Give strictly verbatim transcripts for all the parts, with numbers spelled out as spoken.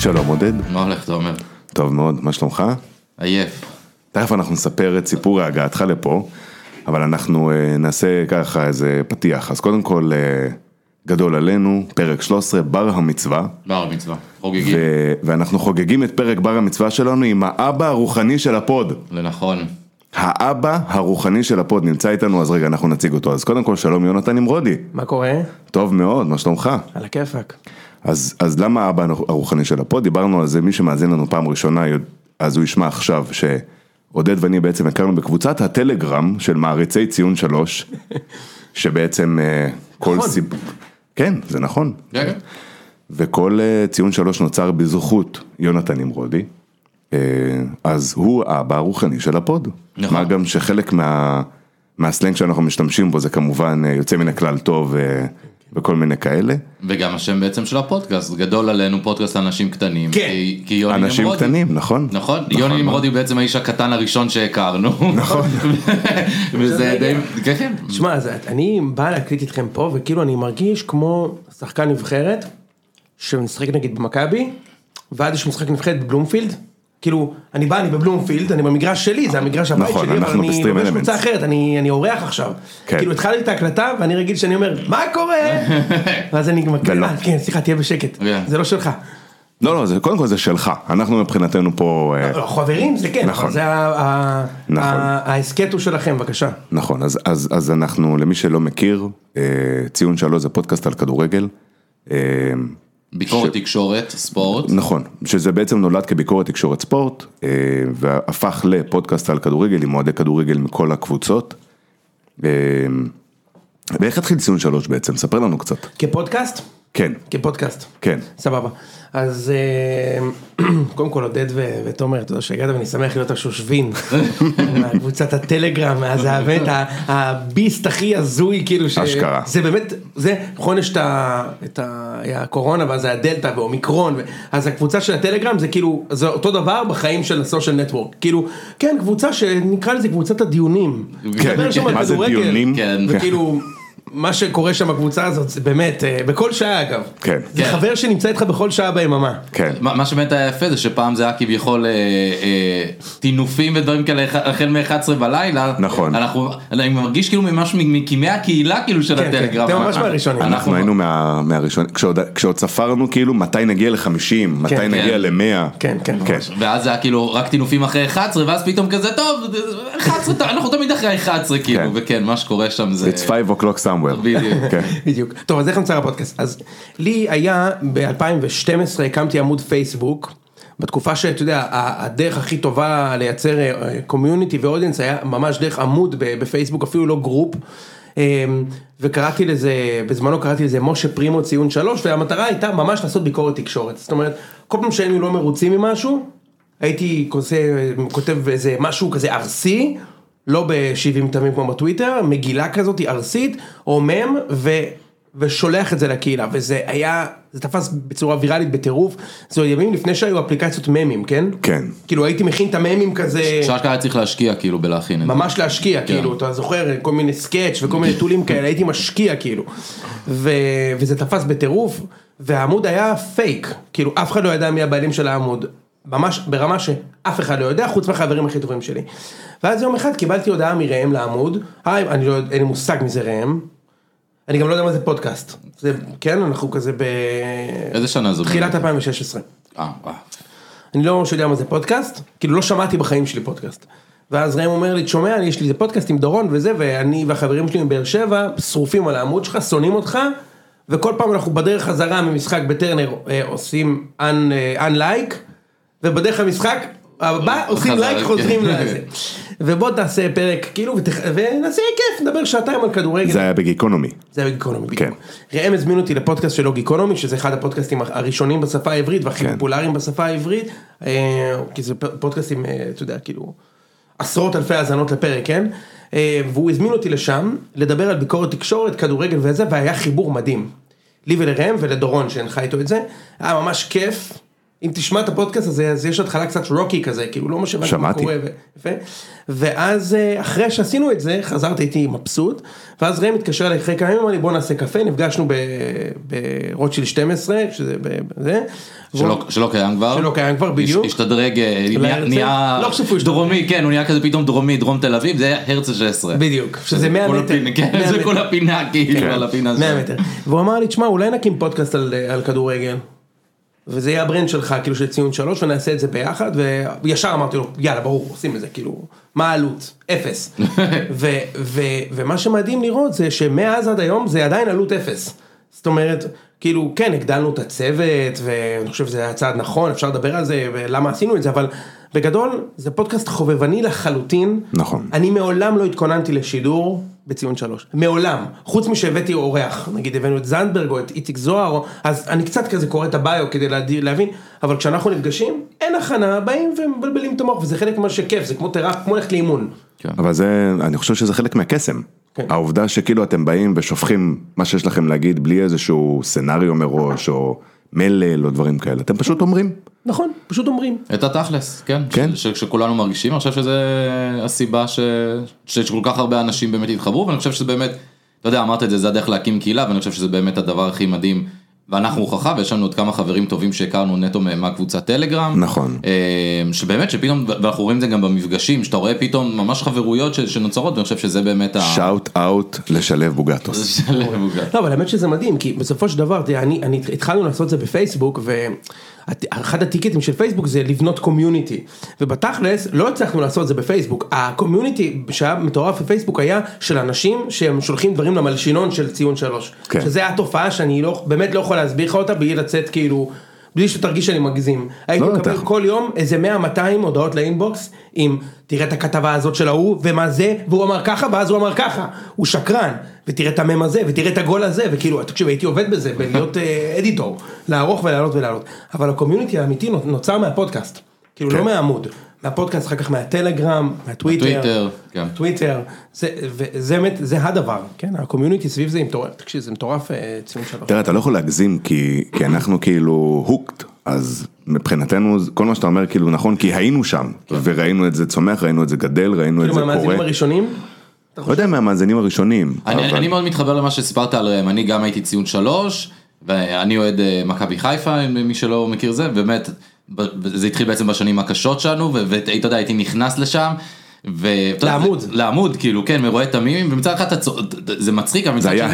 שלום עודד. מה הולך, תומר? טוב מאוד, מה שלומך? עייף. תכף אנחנו נספר את סיפור הגעתך לפה, אבל אנחנו uh, נעשה ככה איזה פתיח. אז קודם כל, uh, גדול עלינו, פרק שלוש עשרה, בר המצווה. בר המצווה, חוגגים. ו- ואנחנו חוגגים את פרק בר המצווה שלנו עם האבא הרוחני של הפוד. לנכון. האבא הרוחני של הפוד נמצא איתנו, אז רגע, אנחנו נציג אותו. אז קודם כל, שלום יונתן נמרודי. מה קורה? טוב מאוד, מה שלומך? על הכיפק. אז, אז למה האבא הרוחני של הפוד? דיברנו על זה, מי שמאזין לנו פעם ראשונה, אז הוא ישמע עכשיו שעודד ואני בעצם הכרנו בקבוצת הטלגרם של מעריצי ציון שלוש, שבעצם כל נכון. סיב... כן, זה נכון. כן. וכל ציון שלוש נוצר בזכות יונתן נמרודי, אז הוא האבא הרוחני של הפוד. נכון. מה גם שחלק מה, מהסלנג שאנחנו משתמשים בו זה כמובן יוצא מן הכלל טוב וכל מיני כאלה. וגם השם בעצם של הפודקאסט, גדול עלינו פודקאסט לאנשים קטנים. כן. כי, כי יוני אנשים נמרודי, קטנים, נכון? נכון? יוני נמרודי הוא בעצם האיש הקטן הראשון שהכרנו. נכון. וזה די... כן, כן. שמע, אז אני בא להקליט איתכם פה, וכאילו אני מרגיש כמו שחקן נבחרת, שמשחק נגיד במכבי, ועד יש משחק נבחרת בבלומפילד, כאילו, אני בא, אני בבלומפילד, אני במגרש שלי, זה המגרש הבית נכון, שלי, אבל אנחנו אני בסטרים לובש אלמנטס. קבוצה אחרת, אני אני אורח עכשיו. כן. כאילו, התחלתי את ההקלטה, ואני רגיל שאני אומר, מה קורה? ואז אני מקליט, ולא. אה, כן, סליחה, תהיה בשקט, כן. זה לא שלך. לא, לא, זה, קודם כל זה שלך, אנחנו מבחינתנו פה, אה, לא, חברים, זה כן, נכון. אבל זה ה- ה- נכון. ה- ההסקט הוא שלכם, בבקשה. נכון, אז, אז, אז אנחנו, למי שלא מכיר, אה, ציון שלוש זה פודקאסט על כדורגל, אה, ביקורת תקשורת, ספורט. נכון, שזה בעצם נולד כביקורת תקשורת ספורט, אה, והפך לפודקאסט על כדורגל, עם מועדי כדורגל מכל הקבוצות, אה, ואיך התחיל ציון שלוש בעצם? ספר לנו קצת. כפודקאסט? כן, כפודקאסט. כן. סבבה. אז קודם כל עודד ו- ותומר, אתה יודע שהגעת ואני שמח להיות השושבין מהקבוצת הטלגרם, אז האמת, ה- הביסט הכי הזוי, כאילו ש... אשכרה. זה באמת, זה, נכון, יש את ה- את ה- היה הקורונה, ואז היה דלטה ואומיקרון, ו- אז הקבוצה של הטלגרם זה כאילו, זה אותו דבר בחיים של הסושיאל נטוורק, כאילו, כן, קבוצה שנקרא לזה קבוצת הדיונים. כן, מדבר שם על מה זה כדורגל, דיונים? כן. וכאילו... מה שקורה שם בקבוצה הזאת, זה באמת, בכל שעה אגב. כן. זה כן. חבר שנמצא איתך בכל שעה ביממה. כן. מה מה שבאמת היה יפה זה שפעם זה היה כביכול אה, אה, טינופים ודברים כאלה החל מ-אחת עשרה בלילה. נכון. אנחנו, אני מרגיש כאילו ממש מקימי הקהילה כאילו של כן, הטלגרם. כן, אתם ממש מהראשונים. אנחנו היינו מה, מהראשונים, כשעוד, כשעוד ספרנו כאילו מתי נגיע ל-חמישים, מתי כן. נגיע ל-מאה. כן, כן, כן. ממש. ואז זה היה כאילו רק טינופים אחרי אחת עשרה, ואז פתאום כזה טוב, אחת עשרה, אנחנו תמיד אחרי אחת עשרה כאילו, כן. וכן, מה שקורה שם זה... It's five o'clock somewhere. בדיוק. כן. בדיוק. טוב, אז איך נוצר הפודקאסט? אז לי היה, ב-אלפיים ושתים עשרה הקמתי עמוד פייסבוק, בתקופה שאתה יודע, הדרך הכי טובה לייצר קומיוניטי ואודיאנס היה ממש דרך עמוד בפייסבוק, אפילו לא גרופ, וקראתי לזה, בזמנו קראתי לזה משה פרימו ציון שלוש, והמטרה הייתה ממש לעשות ביקורת תקשורת. זאת אומרת, כל פעם שהיינו לא מרוצים ממשהו, הייתי כותב איזה משהו כזה ארסי, לא ב-שבעים תמים כמו בטוויטר, מגילה כזאת ארסית, או מם, ו... ושולח את זה לקהילה, וזה היה, זה תפס בצורה ויראלית בטירוף, זה עוד ימים לפני שהיו אפליקציות ממים, כן? כן. כאילו הייתי מכין את הממים כזה, שאשכרה היה צריך להשקיע כאילו בלהכין את זה. ממש להשקיע, כאילו, אתה זוכר, כל מיני סקאץ' וכל מיני טולים כאלה, הייתי משקיע כאילו, ו... וזה תפס בטירוף, והעמוד היה פייק, כאילו אף אחד לא ידע מי הבעלים של העמוד, ממש ברמה שאף אחד לא יודע, חוץ מהחברים הכי טובים שלי. ואז יום אחד קיבלתי הודעה מראם לעמוד, היי, אני לא יודע, אין לי מושג מזה ראם, אני גם לא יודע מה זה פודקאסט, זה, כן, אנחנו כזה ב... איזה שנה זו? תחילת אלפיים ושש עשרה. אה, וואו. אני לא יודע מה זה פודקאסט, כאילו לא שמעתי בחיים שלי פודקאסט. ואז ראם אומר לי, תשומע, יש לי זה פודקאסט עם דורון וזה, ואני והחברים שלי מבאר שבע, שרופים על העמוד שלך, שונאים אותך, וכל פעם אנחנו בדרך חזרה ממשחק בטרנר עושים unlike, ובדרך המשחק הבא עושים לייק חוזרים לזה. ובוא תעשה פרק כאילו ונעשה כיף, נדבר שעתיים על כדורגל. זה היה בגיקונומי. זה היה בגיקונומי. ראם הזמין אותי לפודקאסט שלו גיקונומי, שזה אחד הפודקאסטים הראשונים בשפה העברית והכי פופולריים בשפה העברית, כי זה פודקאסטים, אתה יודע, כאילו עשרות אלפי האזנות לפרק, כן? והוא הזמין אותי לשם לדבר על ביקורת תקשורת, כדורגל וזה, והיה חיבור מדהים. לי ולראם ולדורון שהנחה איתו את זה, היה ממש כיף. אם תשמע את הפודקאסט הזה, אז יש התחלה קצת רוקי כזה, כאילו לא משהו מה קורה, יפה. ואז אחרי שעשינו את זה, חזרתי איתי מבסוט, ואז ראם התקשר אליי אחרי כמה ימים, אמר לי בוא נעשה קפה, נפגשנו ברוטשילד שתים עשרה, שזה זה. שלא קיים כבר. שלא קיים כבר, בדיוק. השתדרג, נהיה דרומי, כן, הוא נהיה כזה פתאום דרומי, דרום תל אביב, זה היה הרצל שש עשרה. בדיוק, שזה מאה מטר. כן, זה כל הפינה, כאילו, על הפינה. מאה מטר. והוא אמר לי, תשמע, אולי נקים פודקאסט על כדורגל. וזה יהיה הברנד שלך, כאילו של ציון שלוש, ונעשה את זה ביחד, וישר אמרתי לו, יאללה, ברור, עושים את זה, כאילו, מה העלות? אפס. ומה שמדהים לראות זה שמאז עד היום זה עדיין עלות אפס. זאת אומרת, כאילו, כן, הגדלנו את הצוות, ואני חושב שזה היה צעד נכון, אפשר לדבר על זה, ולמה עשינו את זה, אבל בגדול, זה פודקאסט חובבני לחלוטין. נכון. אני מעולם לא התכוננתי לשידור בציון שלוש. מעולם. חוץ משהבאתי אורח, נגיד הבאנו את זנדברג או את איציק זוהר, אז אני קצת כזה קורא את הביו כדי להבין, אבל כשאנחנו נפגשים, אין הכנה, באים ומבלבלים את המוח, וזה חלק מה שכיף, זה כמו תרח, כמו ללכת לאימון. אבל זה, אני חושב שזה חלק מהקסם. העובדה שכאילו אתם באים ושופכים מה שיש לכם להגיד, בלי איזשהו סנריו מראש, או מלל, או דברים כאלה. אתם פשוט אומרים. נכון, פשוט אומרים. את התכלס, כן. כן. שכולנו מרגישים, אני חושב שזה הסיבה שכל כך הרבה אנשים באמת התחברו, ואני חושב שזה באמת, אתה יודע, אמרת את זה, זה הדרך להקים קהילה, ואני חושב שזה באמת הדבר הכי מדהים, ואנחנו הוכחה, ויש לנו עוד כמה חברים טובים שהכרנו נטו מהקבוצת טלגרם. נכון. שבאמת, שפתאום, ואנחנו רואים את זה גם במפגשים, שאתה רואה פתאום ממש חברויות שנוצרות, ואני חושב שזה באמת ה... שאוט אאוט לשלב בוגטוס. לשלב בוגטוס. לא, אבל האמת שזה מדהים, כי בסופו של דבר, אני התחלנו לעשות את זה בפייסבוק, ו... אחד הטיקטים של פייסבוק זה לבנות קומיוניטי, ובתכלס לא הצלחנו לעשות את זה בפייסבוק, הקומיוניטי שהיה מטורף בפייסבוק היה של אנשים שהם שולחים דברים למלשינון של ציון שלוש, כן. שזה התופעה שאני לא, באמת לא יכול להסביר לך אותה, בלי לצאת כאילו, בלי שתרגיש שאני מגזים, הייתי לא מקבל כל יום איזה מאה מאתיים הודעות לאינבוקס, עם תראה את הכתבה הזאת של ההוא, ומה זה, והוא אמר ככה, ואז הוא אמר ככה, הוא שקרן, ותראה את המם הזה, ותראה את הגול הזה, וכאילו, תקשיב, הייתי עובד בזה, בלהיות אדיטור, לערוך ולעלות ולעלות, אבל הקומיוניטי האמיתי נוצר מהפודקאסט, כאילו לא מהעמוד, מהפודקאסט, אחר כך מהטלגרם, מהטוויטר, טוויטר, זה באמת, זה הדבר, כן, הקומיוניטי סביב זה מטורף, תקשיב, זה מטורף ציון שלוש. תראה, אתה לא יכול להגזים, כי אנחנו כאילו הוקט, אז מבחינתנו, כל מה שאתה אומר כאילו נכון, כי היינו שם, וראינו את זה צומח, ראינו את זה גדל, ראינו את זה קורה. כאילו מהמאזינים הראשונים? לא יודע מהמאזינים הראשונים. אני מאוד מתחבר למה שסיפרת על ראם, אני גם הייתי ציון שלוש, ואני אוהד מכבי חיפה, מי שלא מכיר זה, באמת, זה התחיל בעצם בשנים הקשות שלנו, ואתה יודע, הייתי נכנס לשם, לעמוד. לעמוד, כאילו, כן, מרואה תמימים, ומצד אחד זה מצחיק, זה היה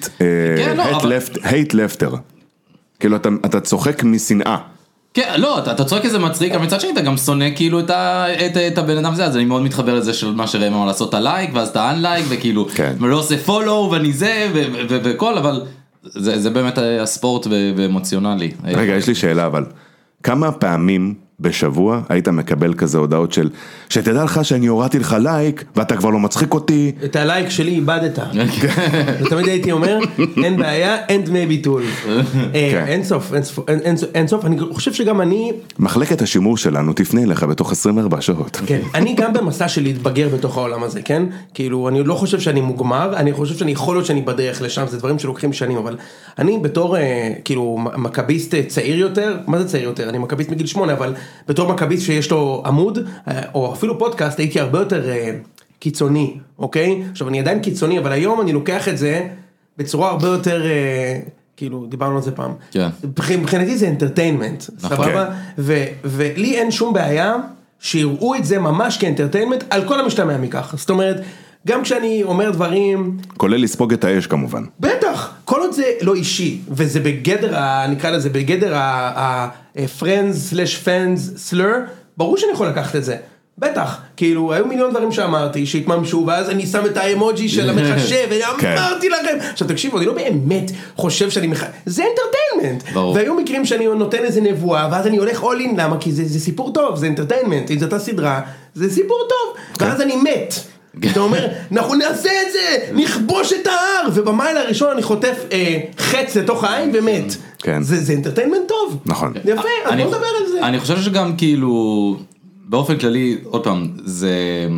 hate lefter, כאילו אתה צוחק משנאה. כן, לא, אתה צוחק איזה מצחיק, אבל מצד שני אתה גם שונא כאילו את הבן אדם הזה, אז אני מאוד מתחבר לזה של מה שראם אמר לעשות הלייק, ואז אתה אנלייק, וכאילו, ולא עושה פולו, ואני זה, וכל, אבל זה באמת הספורט ואמוציונלי. רגע, יש לי שאלה, אבל כמה פעמים בשבוע היית מקבל כזה הודעות של, שתדע לך שאני הורדתי לך לייק, ואתה כבר לא מצחיק אותי. את הלייק שלי איבדת. ותמיד הייתי אומר, אין בעיה, אין דמי ביטול. אין סוף, אין סוף, אני חושב שגם אני... מחלקת השימור שלנו תפנה לך בתוך עשרים וארבע שעות. כן, אני גם במסע של להתבגר בתוך העולם הזה, כן? כאילו, אני לא חושב שאני מוגמר, אני חושב שאני יכול להיות שאני בדרך לשם, זה דברים שלוקחים שנים, אבל אני בתור, כאילו, מכביסט צעיר יותר, מה זה צעיר יותר? אני מכביסט מגיל שמונה, אבל בתור מכביסט שיש לו עמוד, או אפילו פודקאסט, הייתי הרבה יותר קיצוני, אוקיי? עכשיו, אני עדיין קיצוני, אבל היום אני לוקח את זה בצורה הרבה יותר, כאילו, דיברנו על זה פעם. כן. מבחינתי זה אנטרטיינמנט, סבבה? ולי אין שום בעיה שיראו את זה ממש כאנטרטיינמנט על כל המשתמע מכך. זאת אומרת, גם כשאני אומר דברים... כולל לספוג את האש כמובן. בטח, כל עוד זה לא אישי, וזה בגדר, נקרא לזה, בגדר ה-friends slash fans slur, ברור שאני יכול לקחת את זה. בטח, כאילו, היו מיליון דברים שאמרתי, שהתממשו, ואז אני שם את האמוג'י של המחשב, ואמרתי לכם, עכשיו תקשיבו, אני לא באמת חושב שאני מחשב, זה אנטרטיינמנט, והיו מקרים שאני נותן איזה נבואה, ואז אני הולך all in, למה? כי זה סיפור טוב, זה אנטרטיינמנט, אם זאת הסדרה, זה סיפור טוב, ואז אני מת. אתה אומר, אנחנו נעשה את זה, נכבוש את ההר, ובמייל הראשון אני חוטף חץ לתוך העין ומת. זה אנטרטיינמנט טוב. נכון. יפה, אז בוא נדבר על זה. אני חושב שגם כאילו, באופן כללי, עוד פעם, זה,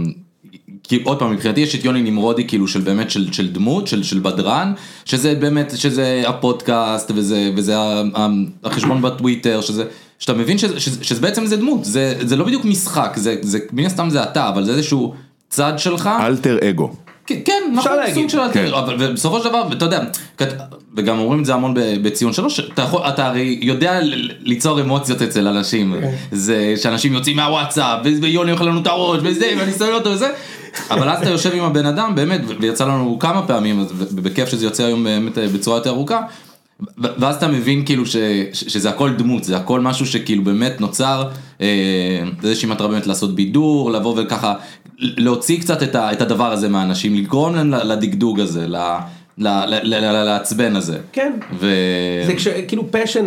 עוד פעם, מבחינתי יש את יוני נמרודי, כאילו, של באמת, של דמות, של בדרן, שזה באמת, שזה הפודקאסט, וזה החשבון בטוויטר, שזה... שאתה מבין שזה, שזה, שזה בעצם זה דמות, זה, זה לא בדיוק משחק, זה, זה, מן הסתם זה אתה, אבל זה איזשהו צד שלך. אלטר אגו. כן, נכון, סוג של אלטר, אבל בסופו של דבר, ואתה יודע, וגם אומרים את זה המון בציון שלוש, אתה יכול, אתה הרי יודע ליצור אמוציות אצל אנשים, זה שאנשים יוצאים מהוואטסאפ, ויוני יאכל לנו את הראש, וזה, ואני שונא אותו וזה, אבל אז אתה יושב עם הבן אדם, באמת, ויצא לנו כמה פעמים, בכיף שזה יוצא היום באמת בצורה יותר ארוכה, ואז אתה מבין כאילו ש, שזה הכל דמות, זה הכל משהו שכאילו באמת נוצר, איזושהי מטרה באמת לעשות בידור, לבוא וככה, להוציא קצת את, ה, את הדבר הזה מהאנשים, לגרום להם לדגדוג הזה, ל, ל, ל, ל, לעצבן הזה. כן. ו... זה כש, כאילו פשן,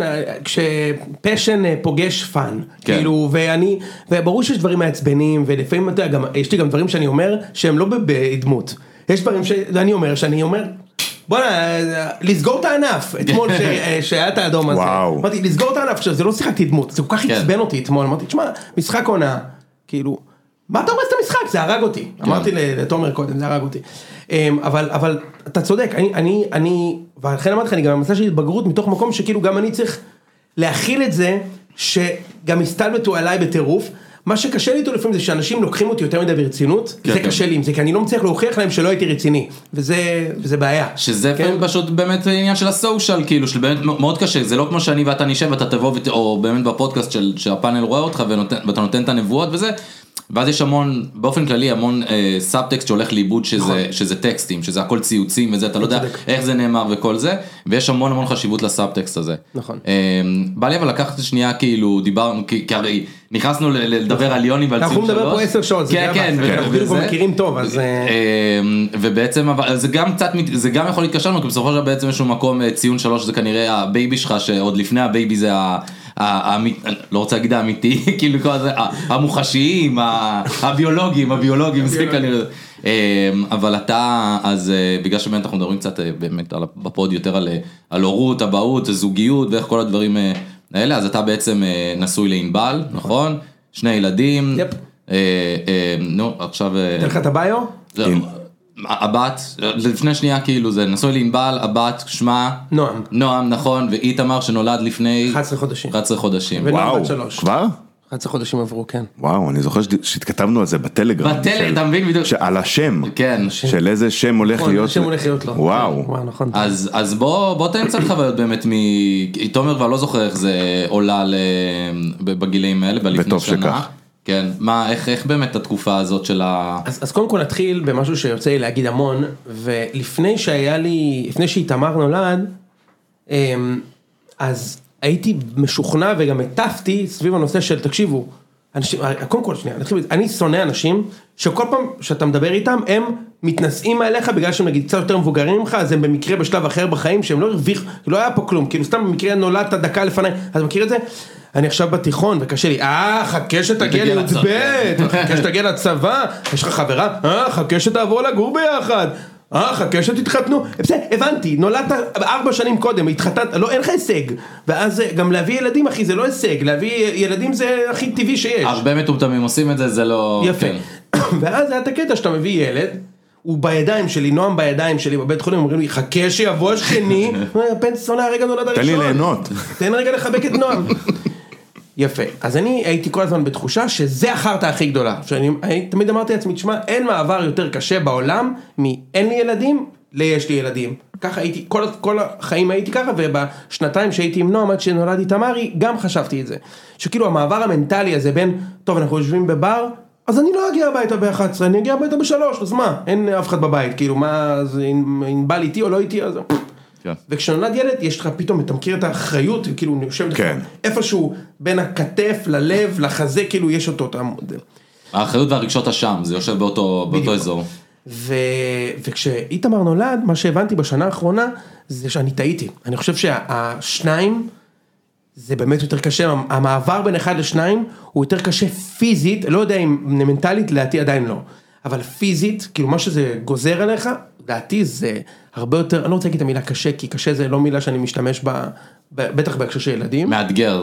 כשפשן פוגש פן, כן. כאילו, ואני, וברור שיש דברים מעצבנים, ולפעמים, אתה יודע, גם, יש לי גם דברים שאני אומר, שהם לא בדמות. יש דברים שאני אומר, שאני אומר, בוא לסגור את הענף, אתמול שהיה את האדום הזה, אמרתי, לסגור את הענף, זה לא שיחקתי דמות, זה כל כך עצבן אותי אתמול, אמרתי, תשמע, משחק עונה, כאילו, מה אתה אומר את המשחק? זה הרג אותי, אמרתי לתומר קודם, זה הרג אותי, אבל אתה צודק, אני, ולכן אמרתי לך, אני גם במסע של התבגרות, מתוך מקום שכאילו גם אני צריך להכיל את זה, שגם הסתלבטו עליי בטירוף, מה שקשה לי איתו לפעמים זה שאנשים לוקחים אותי יותר מדי ברצינות, זה קשה לי עם זה, כי אני לא מצליח להוכיח להם שלא הייתי רציני, וזה בעיה. שזה פשוט באמת עניין של הסושיאל, כאילו, שבאמת מאוד קשה, זה לא כמו שאני ואתה נשב, ואתה תבוא, או באמת בפודקאסט שהפאנל רואה אותך, ואתה נותן את הנבואות וזה, ואז יש המון, באופן כללי, המון סאבטקסט שהולך לאיבוד שזה טקסטים, שזה הכל ציוצים וזה, אתה לא יודע איך זה נאמר וכל זה, ויש המון המון חשיבות לסאבטקסט הזה. נכון. בא לי אבל לקחת שנייה, כאילו, דיברנו, כי הרי נכנסנו לדבר על יוני ועל ציון שלוש. אנחנו נדבר פה עשר שעות, כן, כן, אנחנו מכירים טוב, אז... ובעצם, זה גם קצת, זה גם יכול להתקשר לנו, כי בסופו של דבר בעצם יש מקום ציון שלוש, זה כנראה הבייבי שלך, שעוד לפני הבייבי זה ה... לא רוצה להגיד האמיתי, כאילו כל זה, המוחשיים, הביולוגיים, הביולוגיים, זה כנראה. אבל אתה, אז בגלל שבאמת אנחנו מדברים קצת באמת בפוד יותר על הורות, אבהות, זוגיות ואיך כל הדברים האלה, אז אתה בעצם נשוי לענבל, נכון? שני ילדים. נו, עכשיו... תן לך את הביו? הבת, לפני שנייה כאילו זה נשוי לענבל, הבת שמה נועם. נועם, נכון, ואיתמר שנולד לפני אחת עשרה חודשים. אחת עשרה חודשים. וואו, כבר? אחת עשרה חודשים עברו, כן. וואו, אני זוכר שהתכתבנו על זה בטלגרם. בטלגרם, אתה מבין בדיוק. על השם. כן. של איזה שם הולך להיות. השם הולך להיות לו. וואו. אז בוא תן קצת חוויות באמת מתומר, ואני לא זוכר איך זה עולה בגילאים האלה, בלפני שנה. כן, מה, איך, איך באמת התקופה הזאת של ה... אז, אז קודם כל נתחיל במשהו שיוצא לי להגיד המון, ולפני שהיה לי, לפני שאיתמר נולד, אז הייתי משוכנע וגם הטפתי סביב הנושא של, תקשיבו, אנשים, קודם כל שנייה, נתחיל, אני שונא אנשים שכל פעם שאתה מדבר איתם, הם מתנשאים עליך בגלל שהם נגיד קצת יותר מבוגרים ממך, אז הם במקרה בשלב אחר בחיים, שהם לא הרוויחו, לא היה פה כלום, כאילו סתם במקרה נולדת דקה לפני, אז מכיר את זה? אני עכשיו בתיכון וקשה לי, אה, חכה שתגיע לי"ב, חכה שתגיע לצבא, יש לך חברה, אה, חכה שתעבור לגור ביחד, אה, חכה שתתחתנו, בסדר, הבנתי, נולדת ארבע שנים קודם, התחתנת, לא, אין לך הישג, ואז גם להביא ילדים, אחי, זה לא הישג, להביא ילדים זה הכי טבעי שיש. הרבה מטומטמים עושים את זה, זה לא... יפה, ואז היה את הקטע שאתה מביא ילד, הוא בידיים שלי, נועם בידיים שלי, בבית חולים, אומרים לי, חכה שיבוא השני, פן שונא הרגע נולד הראשון. תן לי ליהנות. תן רגע לחבק את נועם. יפה, אז אני הייתי כל הזמן בתחושה שזה החרטא הכי גדולה, שאני תמיד אמרתי לעצמי, תשמע, אין מעבר יותר קשה בעולם, מאין לי ילדים, ליש לי ילדים, ככה הייתי, כל, כל החיים הייתי ככה, ובשנתיים שהייתי עם נועם, עד שנולד איתמרי, גם חשבתי את זה, שכאילו המעבר המנטלי הזה בין, טוב אנחנו יושבים בבר, אז אני לא אגיע הביתה ב-אחת עשרה, אני אגיע הביתה בשלוש, אז מה, אין אף אחד בבית, כאילו מה, אז אם בא לי איתי או לא איתי, אז... וכשנולד ילד יש לך פתאום, אתה מכיר את האחריות, כאילו הוא יושב איפשהו בין הכתף ללב, לחזה, כאילו יש אותו. האחריות והרגשות השם, זה יושב באותו אזור. וכשאיתמר נולד, מה שהבנתי בשנה האחרונה, זה שאני טעיתי. אני חושב שהשניים, זה באמת יותר קשה, המעבר בין אחד לשניים, הוא יותר קשה פיזית, לא יודע אם מנטלית, לדעתי עדיין לא. אבל פיזית, כאילו מה שזה גוזר עליך, לדעתי זה הרבה יותר, אני לא רוצה להגיד את המילה קשה, כי קשה זה לא מילה שאני משתמש בה, בטח בהקשר של ילדים. מאתגר.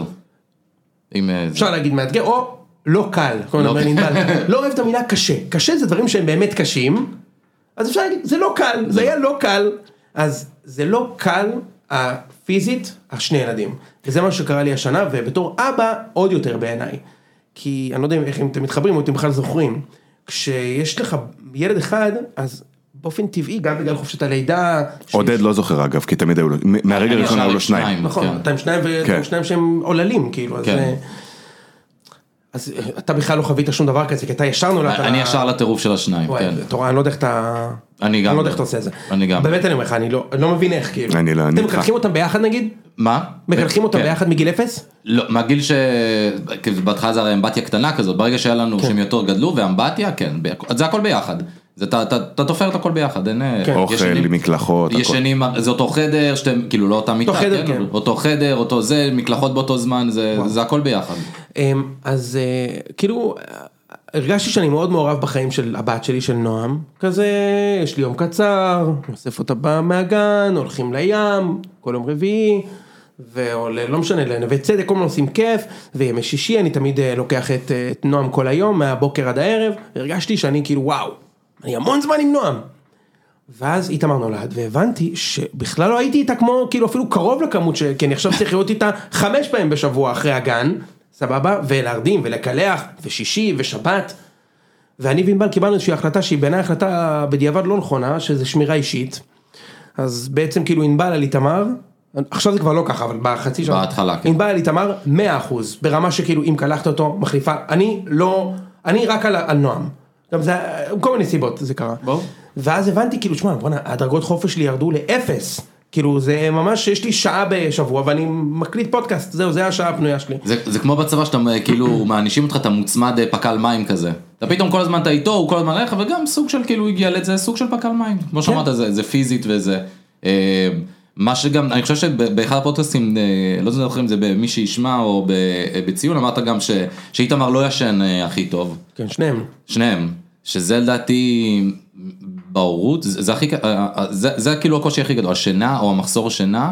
אפשר להגיד מאתגר, או לא קל. לא אוהב את המילה קשה. קשה זה דברים שהם באמת קשים, אז אפשר להגיד, זה לא קל, זה היה לא קל, אז זה לא קל הפיזית, השני ילדים. וזה מה שקרה לי השנה, ובתור אבא, עוד יותר בעיניי. כי אני לא יודע איך אתם מתחברים, או אתם בכלל זוכרים. כשיש לך ילד אחד, אז באופן טבעי, גם בגלל חופשת הלידה... עודד לא זוכר אגב, כי תמיד היו לו, מהרגע הראשון היו לו שניים. נכון, אתה עם שניים ואתם שניים שהם עוללים, כאילו, אז... אז אתה בכלל לא חווית שום דבר כזה, כי אתה ישר נולדת... אני ישר לטירוף של השניים, כן. תורה, אני לא יודע איך אתה... אני גם. אני לא יודע איך אתה עושה את זה. אני גם. באמת אני אומר לך, אני לא מבין איך, כאילו. אני לא, אני... אתם מקלחים אותם ביחד נגיד? מה? מקלחים אותם ביחד מגיל אפס? לא, מהגיל ש... בהתחלה זה הרי אמבטיה קטנה כזאת, ברגע שהיה לנו שהם יותר גדלו, ואמבטיה, כן, זה הכל ביחד. אתה תופר את הכל ביחד, אין... אוכל, מקלחות, הכל. ישנים, זה אותו חדר, שאתם, כאילו לא אותה מיטה, כן? אותו חדר, אותו זה, מקלחות באותו זמן, זה הכל ביחד. אז כאילו, הרגשתי שאני מאוד מעורב בחיים של הבת שלי, של נועם, כזה, יש לי יום קצר, נוסף אותה מהגן, הולכים לים, כל יום רביעי, ולא משנה, לנווה צדק, כל מיני עושים כיף, וימי שישי אני תמיד לוקח את, את נועם כל היום, מהבוקר עד הערב, והרגשתי שאני כאילו וואו, אני המון זמן עם נועם. ואז איתמר נולד, והבנתי שבכלל לא הייתי איתה כמו, כאילו אפילו קרוב לכמות, ש... כי אני עכשיו צריך להיות איתה חמש פעמים בשבוע אחרי הגן, סבבה, ולהרדים ולקלח, ושישי ושבת, ואני וענבל קיבלנו איזושהי החלטה שהיא בעיניי החלטה בדיעבד לא נכונה, שזה שמירה אישית, אז בעצם כאילו ענבל על איתמר, עכשיו זה כבר לא ככה, אבל בחצי שעה, בהתחלה, כן. ענבל על איתמר מאה אחוז, ברמה שכאילו אם קלחת אותו, מחליפה, אני לא, אני רק על, על נועם, גם זה, כל מיני סיבות זה קרה, בוא. ואז הבנתי כאילו, שמע, בוא'נה, הדרגות חופש שלי ירדו לאפס, כאילו זה ממש, יש לי שעה בשבוע ואני מקליט פודקאסט, זהו, זה השעה הפנויה שלי. זה, זה כמו בצבא שאתה כאילו מענישים אותך, אתה מוצמד פקל מים כזה. אתה פתאום כל הזמן אתה איתו, הוא כל הזמן לך, וגם סוג של כאילו הגיע לזה, סוג של פקל מים. כמו שאמרת, זה, זה פיזית וזה. מה שגם, אני חושב שבאחד הפודקאסטים, לא זוכר אם זה במי שישמע או בציון, אמרת גם שאיתמר לא ישן הכי טוב. כן, שניהם. שניהם. שזה לדעתי בהורות, זה הכי, זה, זה כאילו הקושי הכי גדול, השינה או המחסור השינה,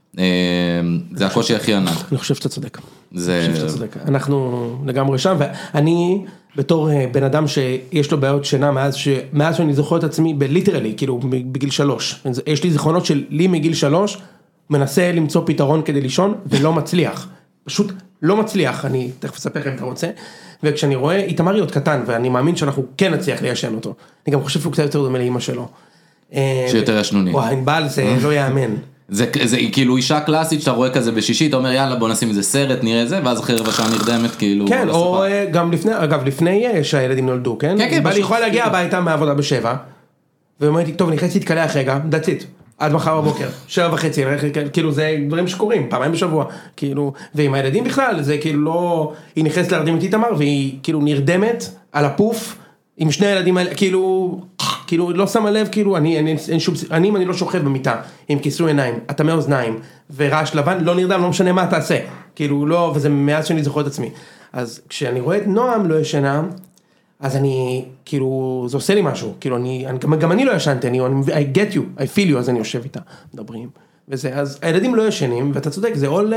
זה הקושי הכי ענק. אני חושב שאתה צודק. זה... אני חושב שאתה צודק. אנחנו לגמרי שם, ואני בתור בן אדם שיש לו בעיות שינה מאז ש... מאז שאני זוכר את עצמי בליטרלי, כאילו בגיל שלוש. יש לי זיכרונות של לי מגיל שלוש, מנסה למצוא פתרון כדי לישון, ולא מצליח. פשוט לא מצליח, אני תכף אספר אם אתה רוצה. וכשאני רואה איתמר עוד קטן, ואני מאמין שאנחנו כן נצליח ליישן אותו. אני גם חושב שהוא קצת יותר דומה לאמא שלו. שיותר ישנוני. וואי, ענבל זה לא יאמן. זה, זה כאילו אישה קלאסית שאתה רואה כזה בשישי, אתה אומר יאללה בוא נשים איזה סרט, נראה זה, ואז אחרי רבע שעה נרדמת כאילו. כן, או גם לפני, אגב לפני שהילדים נולדו, כן? כן, כן. בא לי יכולה להגיע הביתה מהעבודה בשבע, ואומרת לי, טוב, אני חצי להתקלח רגע, that's it, עד מחר בבוקר, שבע וחצי, כאילו זה דברים שקורים, פעמיים בשבוע, כאילו, ועם הילדים בכלל, זה כאילו לא, היא נכנסת להרדים את איתמר, והיא כאילו נרדמת על הפוף, עם שני הילדים האלה, כאילו, כאילו, לא שמה לב, כאילו, אני, אני, אין שום, אני, אם אני לא שוכב במיטה, עם כיסוי עיניים, אטמי אוזניים, ורעש לבן, לא נרדם, לא משנה מה תעשה, כאילו, לא, וזה מאז שאני זוכר את עצמי. אז כשאני רואה את נועם לא ישנה, אז אני, כאילו, זה עושה לי משהו, כאילו, אני, אני גם אני לא ישנתי, אני, I get you, I feel you, אז אני יושב איתה, מדברים, וזה, אז הילדים לא ישנים, ואתה צודק, זה all,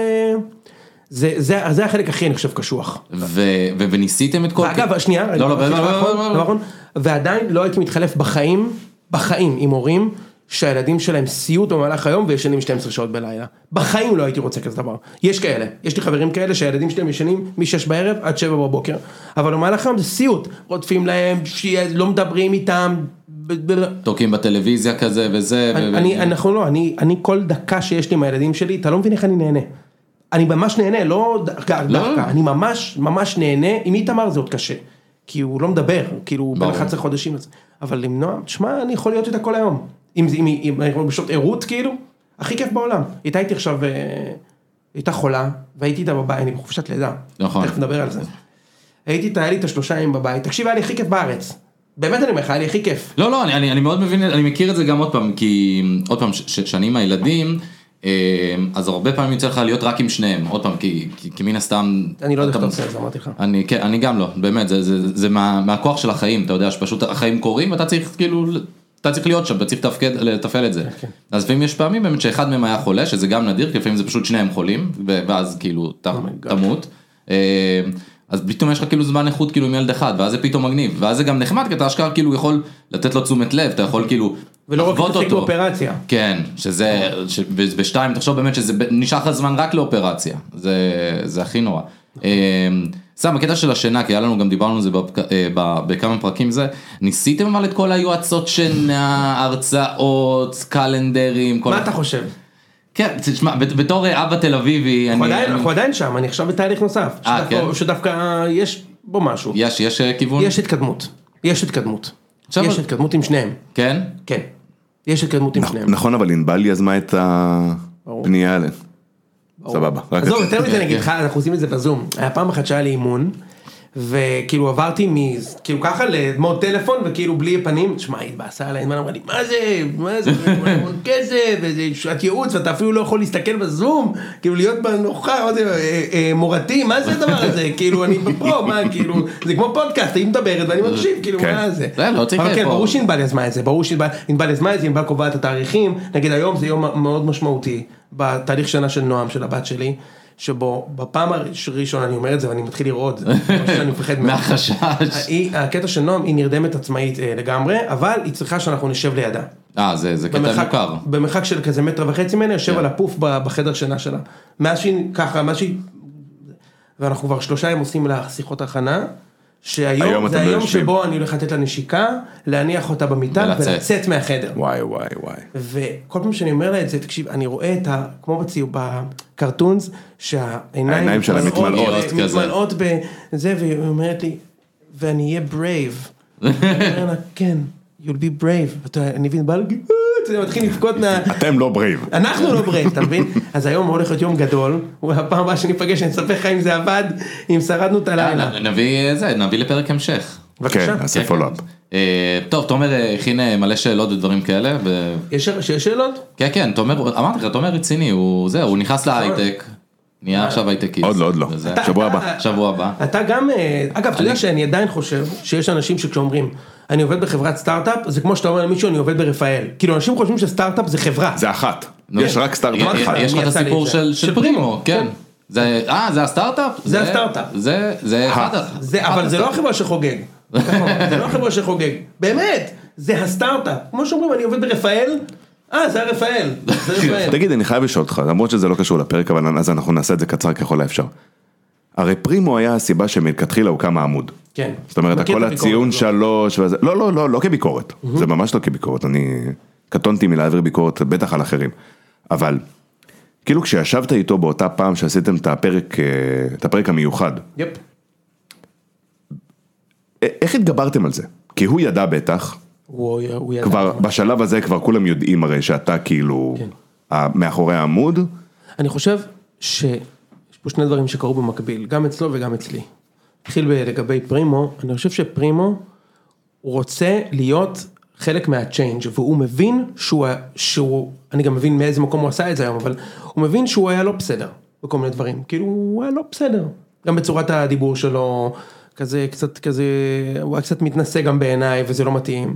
זה, זה, זה החלק הכי, אני חושב, קשוח. ו, ו, וניסיתם את כל... ואגב, שנייה, לא, לא, לא, לא, ועדיין לא הייתי מתחלף בחיים, בחיים עם הורים, שהילדים שלהם סיוט במהלך היום, וישנים שתים עשרה שעות בלילה. בחיים לא הייתי רוצה כזה דבר. יש כאלה, יש לי חברים כאלה, שהילדים שלהם ישנים משש בערב עד שבע בבוקר. אבל במהלך היום זה סיוט, רודפים להם, לא מדברים איתם. תוקים בטלוויזיה כזה וזה. אני, אנחנו לא, אני, אני כל דקה שיש לי עם הילדים שלי, אתה לא מבין איך אני נהנה. אני ממש נהנה, לא דווקא, אני ממש, ממש נהנה, עם איתמר זה עוד קשה, כי הוא לא מדבר, כאילו בין אחת עשרה חודשים, אבל עם נועם, תשמע, אני יכול להיות איתה כל היום, אם אנחנו בשעות עירות, כאילו, הכי כיף בעולם, איתה הייתי עכשיו, הייתה חולה, והייתי איתה בבית, אני בחופשת לידה, תכף נדבר על זה, הייתי איתה, היה לי את השלושה ימים בבית, תקשיב, היה לי הכי כיף בארץ, באמת אני אומר, היה לי הכי כיף. לא, לא, אני, אני מאוד מבין, אני מכיר את זה גם עוד פעם, כי עוד פעם, שאני עם הילדים, אז הרבה פעמים יוצא לך להיות רק עם שניהם, עוד פעם, כי, כי, כי מן הסתם... אני לא יודע איך אתה עושה את זה, אמרתי לך. אני, כן, אני גם לא, באמת, זה, זה, זה מה, מהכוח של החיים, אתה יודע, שפשוט החיים קורים, ואתה צריך כאילו, אתה צריך להיות שם, אתה צריך לתפקד, לתפעל את זה. Okay. אז לפעמים יש פעמים באמת שאחד מהם היה חולה, שזה גם נדיר, כי לפעמים זה פשוט שניהם חולים, ואז כאילו oh תמות. אז פתאום יש לך כאילו זמן איכות כאילו עם ילד אחד, ואז זה פתאום מגניב, ואז זה גם נחמד, כי אתה אשכרה כאילו יכול לתת לו תשומת לב, אתה יכול כאילו ולא רק להתעסק באופרציה. כן, שזה, בשתיים, תחשוב באמת שזה נשאר לך זמן רק לאופרציה, זה הכי נורא. סתם, הקטע של השינה, כי היה לנו גם דיברנו על זה בכמה פרקים זה, ניסיתם אבל את כל היועצות שינה, הרצאות, קלנדרים, מה אתה חושב? כן, תשמע, בתור אבא תל אביבי, אנחנו עדיין שם, אני עכשיו בתהליך נוסף, שדווקא יש בו משהו. יש, יש כיוון? יש התקדמות, יש התקדמות, יש התקדמות עם שניהם. כן? כן, יש התקדמות עם שניהם. נכון, אבל ענבל יזמה את הפנייה עליהם. סבבה. עזוב, יותר מזה נגיד לך, אנחנו עושים את זה בזום, היה פעם אחת שהיה לי אימון, וכאילו עברתי כאילו ככה למוד טלפון, וכאילו בלי פנים, תשמע, התבאסה עליי, אמרה לי, מה זה, מה זה, המון כסף, וזה שעת ייעוץ, ואתה אפילו לא יכול להסתכל בזום, כאילו להיות בנוחה, מורתי, מה זה הדבר הזה, כאילו אני פה, מה, כאילו, זה כמו פודקאסט, היא מדברת ואני מקשיב, כאילו, מה זה? אבל כן, ברור שענבל יזמה את זה, ברור שענבל יזמה את זה, ענבל קובעת את התאריכים, נגיד היום זה יום מאוד משמעותי, בתהליך שנה של נועם, של הבת שלי, שבו בפעם הראשונה אני אומר את זה ואני מתחיל לראות, שאני מפחד מהחשש. הקטע של נועם היא נרדמת עצמאית לגמרי, אבל היא צריכה שאנחנו נשב לידה. אה, זה קטע מוכר. במרחק של כזה מטר וחצי ממנה, יושב על הפוף בחדר שינה שלה. מאז שהיא ככה, מאז שהיא, ואנחנו כבר שלושה ימים עושים לה שיחות הכנה, שהיום זה היום שבו אני הולך לתת לה נשיקה, להניח אותה במיטה ולצאת מהחדר. וואי וואי וואי. וכל פעם שאני אומר לה את זה, תקשיב, אני רואה את ה... כמו בציור, בקרטונס, שהעיניים שלה מתמלאות. מתמלאות בזה, והיא אומרת לי, ואני אהיה brave. אני אומר לה, כן, you'll be brave. אני מבין, בא להגיד, זה מתחיל לבכות מה... אתם לא ברייב. אנחנו לא ברייב, אתה מבין? אז היום הולך להיות יום גדול, הפעם הבאה שאני פגש, אני אספר לך אם זה עבד, אם שרדנו את הלילה. נביא זה, נביא לפרק המשך. בבקשה. כן, נעשה פולאפ. טוב, תומר הכין מלא שאלות ודברים כאלה. יש שאלות? כן, כן, תומר, אמרתי לך, תומר רציני, הוא זהו, הוא נכנס להייטק. נהיה עכשיו הייטקיסט. עוד לא, עוד לא. שבוע הבא. שבוע הבא. אתה גם, אגב, אתה יודע שאני עדיין חושב שיש אנשים שכשאומרים, אני עובד בחברת סטארט-אפ, זה כמו שאתה אומר למישהו, אני עובד ברפאל. כאילו, אנשים חושבים שסטארט-אפ זה חברה. זה אחת. יש רק סטארט-אפ אחת. יש לך את הסיפור של פרימו, כן. אה, זה הסטארט-אפ? זה הסטארט-אפ. זה אחד. אבל זה לא החברה שחוגג. זה לא החברה שחוגג. באמת, זה הסטארט-אפ. כמו שאומרים, אני עובד ברפאל, אה, זה הרפאל. תגיד, אני חייב לשאול אותך, למרות שזה לא קשור לפרק, אבל אז אנחנו נעשה את זה קצר ככל האפשר. הרי פרימו היה הסיבה שמלכתחילה הוא כמה עמוד. כן. זאת אומרת, כל הציון שלוש, לא, לא, לא, לא כביקורת. זה ממש לא כביקורת. אני קטונתי מלהעביר ביקורת, בטח על אחרים. אבל, כאילו כשישבת איתו באותה פעם שעשיתם את הפרק, את הפרק המיוחד. יפ. איך התגברתם על זה? כי הוא ידע בטח. הוא, הוא ידע. כבר, בשלב הזה כבר כולם יודעים הרי שאתה כאילו, מאחורי העמוד. אני חושב שיש פה שני דברים שקרו במקביל, גם אצלו וגם אצלי. התחיל לגבי פרימו, אני חושב שפרימו הוא רוצה להיות חלק מהצ'יינג' והוא מבין שהוא, שהוא, אני גם מבין מאיזה מקום הוא עשה את זה היום, אבל הוא מבין שהוא היה לא בסדר בכל מיני דברים, כאילו הוא היה לא בסדר, גם בצורת הדיבור שלו, כזה קצת כזה, הוא היה קצת מתנסה גם בעיניי וזה לא מתאים,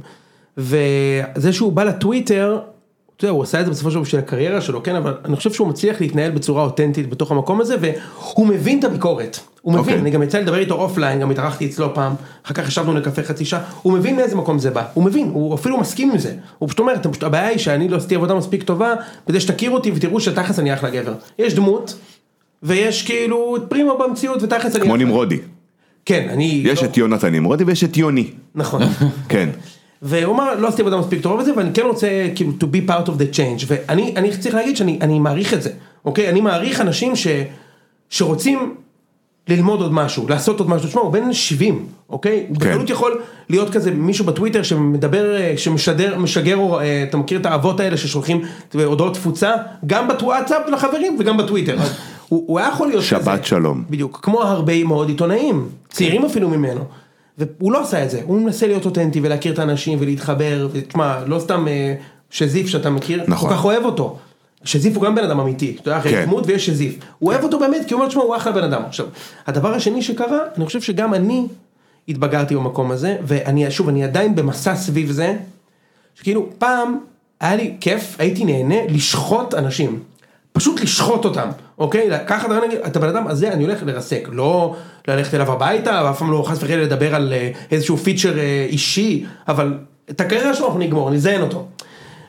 וזה שהוא בא לטוויטר, אתה יודע, הוא עשה את זה בסופו של דבר של הקריירה שלו, כן, אבל אני חושב שהוא מצליח להתנהל בצורה אותנטית בתוך המקום הזה, והוא מבין את הביקורת, הוא מבין, אני גם יצא לדבר איתו אופליין, גם התארחתי אצלו פעם, אחר כך ישבנו לקפה חצי שעה, הוא מבין מאיזה מקום זה בא, הוא מבין, הוא אפילו מסכים עם זה, הוא פשוט אומר, הבעיה היא שאני לא עשיתי עבודה מספיק טובה, כדי שתכירו אותי ותראו שתכלס אני אחלה גבר, יש דמות, ויש כאילו את פרימו במציאות, ותכלס אני כמו נמרודי. כן, אני... יש את יונתן נמרודי ויש את יוני. נכון. כן. והוא אמר, לא עשיתי עבודה מספיק טוב בזה, ואני כן רוצה, כאילו, to be part of the change, ואני, אני צריך להגיד שאני, אני מעריך את זה, אוקיי? אני מעריך אנשים ש, שרוצים ללמוד עוד משהו, לעשות עוד משהו, תשמע, הוא בן שבעים, אוקיי? הוא בקלות יכול להיות כזה מישהו בטוויטר שמדבר, שמשדר, משגר, אתה מכיר את האבות האלה ששולחים הודעות תפוצה, גם בוואטסאפ לחברים וגם בטוויטר, אז הוא, הוא היה יכול להיות כזה. שבת שלום. בדיוק, כמו הרבה מאוד עיתונאים, צעירים אפילו ממנו. והוא לא עשה את זה, הוא מנסה להיות אותנטי ולהכיר את האנשים ולהתחבר, ותשמע, לא סתם שזיף שאתה מכיר, נכון. כל כך אוהב אותו, שזיף הוא גם בן אדם אמיתי, אתה יודע, אחרי דמות ויש שזיף, הוא אוהב אותו באמת, כי הוא אומר, תשמע, הוא אחלה בן אדם. עכשיו, הדבר השני שקרה, אני חושב שגם אני התבגרתי במקום הזה, ואני, שוב, אני עדיין במסע סביב זה, שכאילו, פעם היה לי כיף, הייתי נהנה לשחוט אנשים, פשוט לשחוט אותם, אוקיי? ככה אתה בן אדם הזה, אני הולך לרסק, לא ללכת אליו הביתה, ואף פעם לא חס וחלילה לדבר על איזשהו פיצ'ר אישי, אבל את הקריירה שלו אנחנו נגמור, נזיין אותו.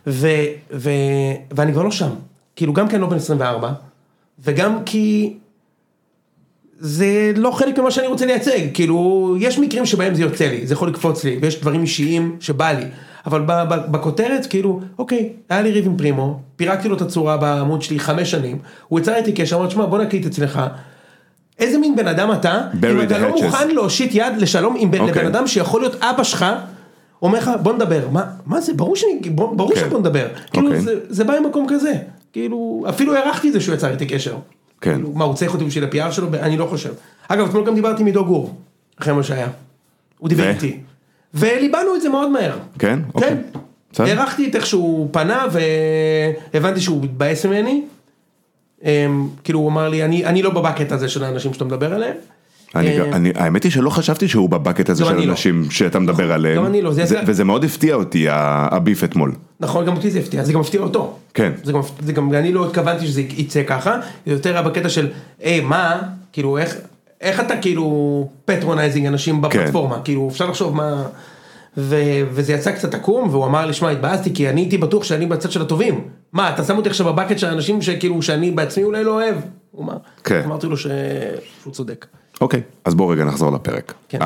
ו, ו, ואני כבר לא שם, כאילו גם כן לא בן עשרים וארבע, וגם כי זה לא חלק ממה שאני רוצה לייצג, כאילו יש מקרים שבהם זה יוצא לי, זה יכול לקפוץ לי, ויש דברים אישיים שבא לי, אבל בכותרת כאילו, אוקיי, היה לי ריב עם פרימו, פירקתי לו את הצורה בעמוד שלי חמש שנים, הוא יצר איתי קשר, אמר, שמה, בוא נקליט אצלך, איזה מין בן אדם אתה, אם אתה לא מוכן להושיט יד לשלום עם לבן אדם שיכול להיות אבא שלך, אומר לך, בוא נדבר, מה, מה זה, ברור שאני, ברור שבוא נדבר, כאילו זה בא ממקום כזה, כאילו, אפילו הערכתי את זה שהוא יצר איתי קשר. כן. מה, הוא צריך אותי בשביל הפי אר שלו? אני לא חושב. אגב, אתמול גם דיברתי עם עידו גור, אחרי מה שהיה. הוא דיבר איתי. וליבנו את זה מאוד מהר. כן? כן. הערכתי את איך שהוא פנה, והבנתי שהוא מתבאס ממני. כאילו, הוא אמר לי, אני לא בבקט הזה של האנשים שאתה מדבר עליהם. האמת היא שלא חשבתי שהוא בבקט הזה של אנשים שאתה מדבר עליהם. גם אני לא. וזה מאוד הפתיע אותי, הביף אתמול. נכון, גם אותי זה הפתיע, זה גם הפתיע אותו. כן. זה גם, אני לא התכוונתי שזה יצא ככה, זה יותר בקטע של, היי, מה, כאילו, איך, איך אתה כאילו פטרונייזינג אנשים בפלטפורמה, כאילו, אפשר לחשוב מה, וזה יצא קצת עקום, והוא אמר לי, שמע, התבאסתי, כי אני הייתי בטוח שאני בצד של הטובים. מה, אתה שם אותי עכשיו בבקט של האנשים שכאילו, שאני בעצמי אולי לא אוהב. הוא אמר, אמרתי לו שהוא צודק. אוקיי, אז בואו רגע נחזור לפרק. כן.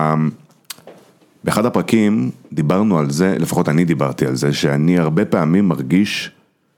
באחד הפרקים דיברנו על זה, לפחות אני דיברתי על זה, שאני הרבה פעמים מרגיש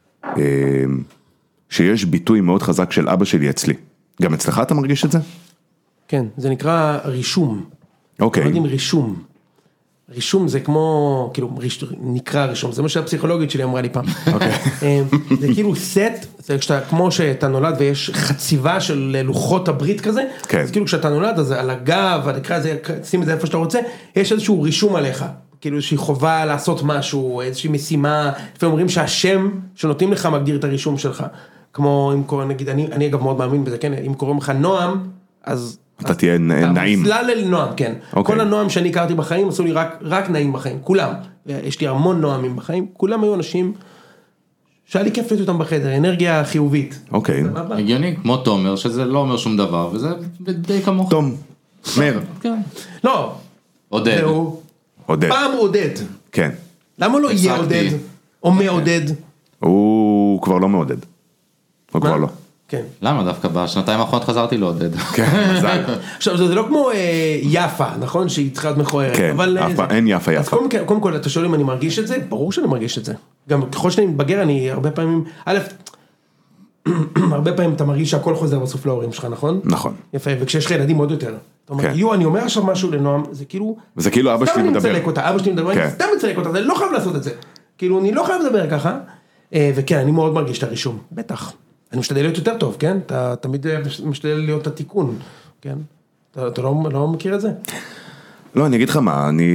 שיש ביטוי מאוד חזק של אבא שלי אצלי. גם אצלך אתה מרגיש את זה? כן, זה נקרא רישום. אוקיי. לא יודעים רישום. רישום זה כמו, כאילו, נקרא רישום, זה מה שהפסיכולוגית שלי אמרה לי פעם. אוקיי. זה כאילו סט, זה כשאתה, כמו שאתה נולד ויש חציבה של לוחות הברית כזה, אז כאילו כשאתה נולד, אז על הגב, נקרא זה, שים את זה איפה שאתה רוצה, יש איזשהו רישום עליך, כאילו איזושהי חובה לעשות משהו, איזושהי משימה, לפעמים אומרים שהשם שנותנים לך מגדיר את הרישום שלך, כמו אם קוראים, נגיד, אני, אני אגב מאוד מאמין בזה, כן, אם קוראים לך נועם, אז אתה תהיה נעים. מסלל אל נועם, כן. כל הנועם שאני הכרתי בחיים, עשו לי רק נעים בחיים, כולם. יש לי המון נועמים בחיים, כולם היו אנשים שהיה לי כיף להיות אותם בחדר, אנרגיה חיובית. אוקיי. הגיוני, כמו תומר, שזה לא אומר שום דבר, וזה די כמוך. תום, מאיר. כן. לא. עודד. עודד. פעם עודד. כן. למה לא יהיה עודד? או מעודד? הוא כבר לא מעודד. הוא כבר לא. כן. למה? דווקא בשנתיים האחרונות חזרתי לעודד. כן, מזל. עכשיו, זה לא כמו יפה, נכון? שהיא צריכה להיות מכוערת. כן, אין יפה יפה. אז קודם כל, אתה שואל אם אני מרגיש את זה? ברור שאני מרגיש את זה. גם ככל שאני מתבגר, אני הרבה פעמים, א', הרבה פעמים אתה מרגיש שהכל חוזר בסוף להורים שלך, נכון? נכון. יפה, וכשיש לך ילדים עוד יותר. אתה אומר, יו, אני אומר עכשיו משהו לנועם, זה כאילו... וזה כאילו אבא שלי מדבר. סתם אני מצלק אותה, אבא שלי מדבר, אני סתם מצלק אותה, אני לא חייב לעשות את זה. כאילו, אני לא חייב לדבר ככה. וכן, אני מאוד מרגיש את הרישום. בטח. אני משתדל להיות יותר טוב, כן? אתה תמיד משתדל להיות התיקון, כן? אתה, אתה לא, לא מכיר את זה? לא, אני אגיד לך מה, אני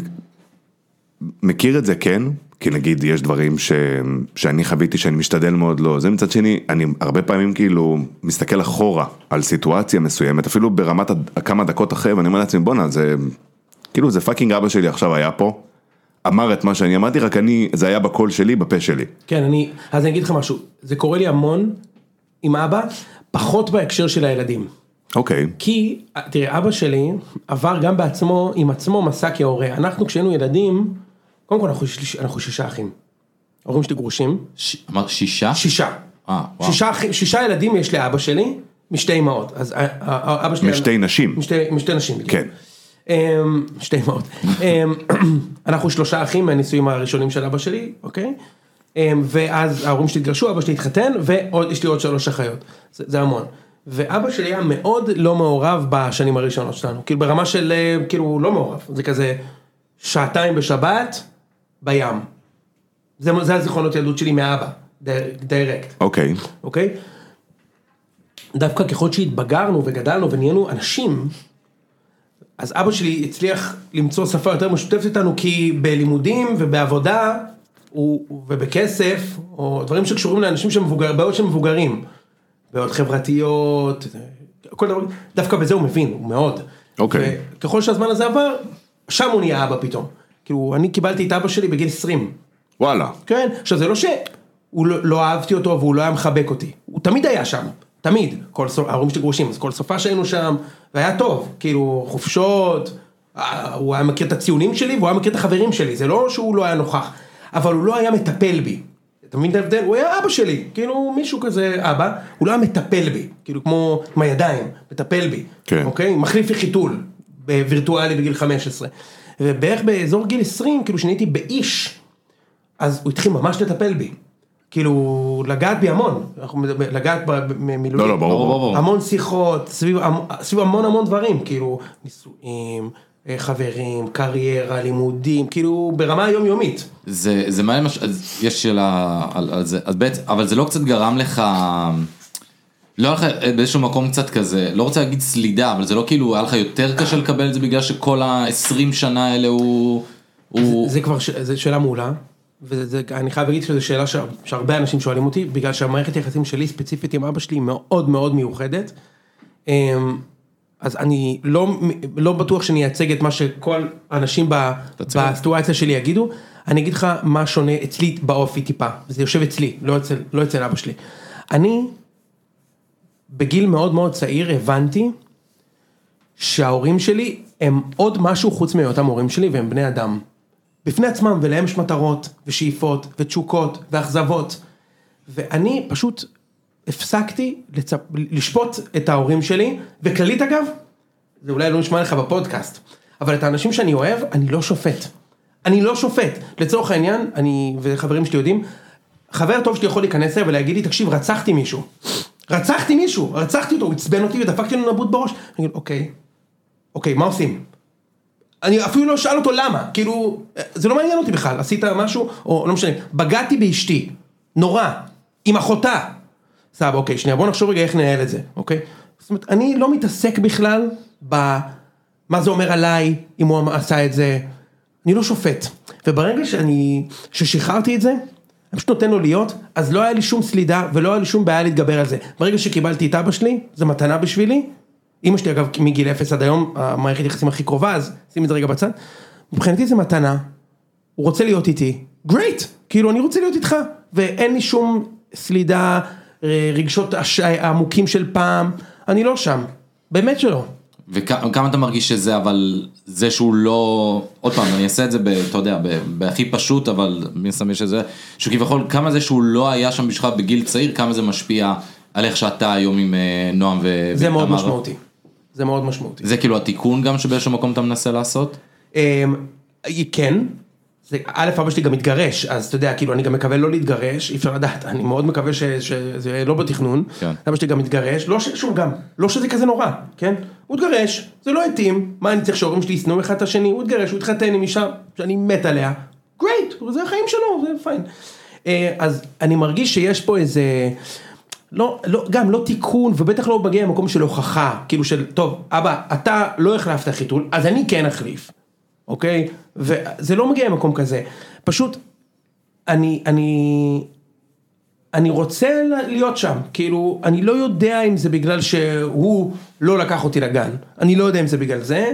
מכיר את זה, כן, כי נגיד יש דברים ש... שאני חוויתי שאני משתדל מאוד לא, זה מצד שני, אני הרבה פעמים כאילו מסתכל אחורה על סיטואציה מסוימת, אפילו ברמת כמה דקות אחרי, ואני אומר לעצמי, בונה, זה כאילו זה פאקינג אבא שלי עכשיו היה פה, אמר את מה שאני אמרתי, רק אני, זה היה בקול שלי, בפה שלי. כן, אני, אז אני אגיד לך משהו, זה קורה לי המון עם אבא, פחות בהקשר של הילדים. אוקיי. כי, תראה, אבא שלי עבר גם בעצמו, עם עצמו מסע כהורה. אנחנו כשהיינו ילדים, קודם כל אנחנו, אנחנו שישה אחים. ההורים שלי גרושים. אמרת שישה? שישה. אה, וואו. שישה, שישה ילדים יש לאבא שלי, משתי אמהות. אז אבא שלי... משתי נשים. משתי, משתי נשים. כן. שתי אמהות. אנחנו שלושה אחים מהנישואים הראשונים של אבא שלי, אוקיי? ואז ההורים שלי התגרשו, אבא שלי התחתן, ויש לי עוד שלוש אחיות. זה, זה המון. ואבא שלי היה מאוד לא מעורב בשנים הראשונות שלנו, כאילו ברמה של, כאילו לא מעורב, זה כזה שעתיים בשבת בים. זה, זה הזיכרונות ילדות שלי מאבא, דיירקט. אוקיי. אוקיי? דווקא ככל שהתבגרנו וגדלנו ונהיינו אנשים, אז אבא שלי הצליח למצוא שפה יותר משותפת איתנו, כי בלימודים ובעבודה, ובכסף, או דברים שקשורים לאנשים שמבוגרים, בעיות שמבוגרים, בעיות חברתיות, כל דבר, דווקא בזה הוא מבין, הוא מאוד. אוקיי. וככל שהזמן הזה עבר, שם הוא נהיה אבא פתאום. כאילו, אני קיבלתי את אבא שלי בגיל עשרים. וואלה. כן, עכשיו זה לא שהוא לא, לא אהבתי אותו, והוא לא היה מחבק אותי. הוא תמיד היה שם, תמיד. כל סוף, ההורים שלי גרושים, אז כל סופה שהיינו שם, והיה טוב, כאילו, חופשות, הוא היה מכיר את הציונים שלי, והוא היה מכיר את החברים שלי, זה לא שהוא לא היה נוכח. אבל הוא לא היה מטפל בי. אתה מבין את ההבדל? הוא היה אבא שלי, כאילו מישהו כזה אבא, הוא לא היה מטפל בי, כאילו כמו עם הידיים, מטפל בי, כן. אוקיי? מחליף לי חיתול, בווירטואלי בגיל חמש עשרה. ובערך באזור גיל עשרים, כאילו שנהייתי באיש, אז הוא התחיל ממש לטפל בי. כאילו, לגעת בי המון, לגעת במילואים. לא, לא, ברור, ברור. המון שיחות, סביב, סביב המון המון דברים, כאילו, נישואים, חברים, קריירה, לימודים, כאילו, ברמה היומיומית. זה, זה מה למשל, יש שאלה על, על זה, אז בעצם, אבל זה לא קצת גרם לך, לא היה לך באיזשהו מקום קצת כזה, לא רוצה להגיד סלידה, אבל זה לא כאילו, היה לך יותר קשה לקבל את זה, בגלל שכל ה-עשרים שנה האלה הוא... הוא... זה, זה כבר, זו שאלה מעולה. ואני חייב להגיד שזו שאלה שהרבה אנשים שואלים אותי, בגלל שהמערכת היחסים שלי ספציפית עם אבא שלי היא מאוד מאוד מיוחדת, אז אני לא, לא בטוח שאני אייצג את מה שכל האנשים בסיטואציה שלי יגידו, אני אגיד לך מה שונה אצלי באופי טיפה, וזה יושב אצלי, לא אצל, לא אצל אבא שלי. אני בגיל מאוד מאוד צעיר הבנתי שההורים שלי הם עוד משהו חוץ מהיותם הורים שלי, והם בני אדם. בפני עצמם, ולהם יש מטרות, ושאיפות, ותשוקות, ואכזבות. ואני פשוט הפסקתי לצפ... לשפוט את ההורים שלי, וכללית אגב, זה אולי לא נשמע לך בפודקאסט, אבל את האנשים שאני אוהב, אני לא שופט. אני לא שופט. לצורך העניין, אני וחברים שלי יודעים, חבר טוב שלי יכול להיכנס אליי ולהגיד לי, תקשיב, רצחתי מישהו. רצחתי מישהו, רצחתי אותו, הוא עצבן אותי ודפקתי לו נבוט בראש. אני אגיד, אוקיי, אוקיי, מה עושים? אני אפילו לא שאל אותו למה, כאילו, זה לא מעניין אותי בכלל, עשית משהו, או לא משנה, בגעתי באשתי, נורא, עם אחותה, סבא, אוקיי, שנייה, בוא נחשוב רגע איך ננהל את זה, אוקיי? זאת אומרת, אני לא מתעסק בכלל, במה זה אומר עליי, אם הוא עשה את זה, אני לא שופט, וברגע שאני, ששחררתי את זה, אני פשוט נותן לו להיות, אז לא היה לי שום סלידה, ולא היה לי שום בעיה להתגבר על זה, ברגע שקיבלתי את אבא שלי, זה מתנה בשבילי, אמא שלי אגב מגיל אפס עד היום, המערכת יחסים הכי קרובה, אז שים את זה רגע בצד, מבחינתי זה מתנה, הוא רוצה להיות איתי, great, כאילו אני רוצה להיות איתך, ואין לי שום סלידה, רגשות עמוקים של פעם, אני לא שם, באמת שלא. וכמה אתה מרגיש שזה, אבל זה שהוא לא, עוד פעם, אני אעשה את זה, אתה יודע, בהכי פשוט, אבל אני אסמש את זה, שכביכול, כמה זה שהוא לא היה שם בשביל בגיל צעיר, כמה זה משפיע על איך שאתה היום עם נועם ו... זה מאוד משמעותי. זה מאוד משמעותי. זה כאילו התיקון גם שבאיזשהו מקום אתה מנסה לעשות? כן. א', אבא שלי גם מתגרש, אז אתה יודע, כאילו אני גם מקווה לא להתגרש, אי אפשר לדעת, אני מאוד מקווה שזה לא בתכנון, אבא שלי גם מתגרש, לא שוב גם, לא שזה כזה נורא, כן? הוא התגרש, זה לא התאים, מה אני צריך שההורים שלי ישנאו אחד את השני, הוא התגרש, הוא התחתן עם אישה שאני מת עליה, גרייט, זה החיים שלו, זה פיין. אז אני מרגיש שיש פה איזה, לא, לא, גם לא תיקון, ובטח לא מגיע למקום של הוכחה, כאילו של, טוב, אבא, אתה לא החלפת חיתול, אז אני כן אחליף. אוקיי? וזה לא מגיע למקום כזה. פשוט, אני, אני, אני רוצה להיות שם. כאילו, אני לא יודע אם זה בגלל שהוא לא לקח אותי לגן. אני לא יודע אם זה בגלל זה.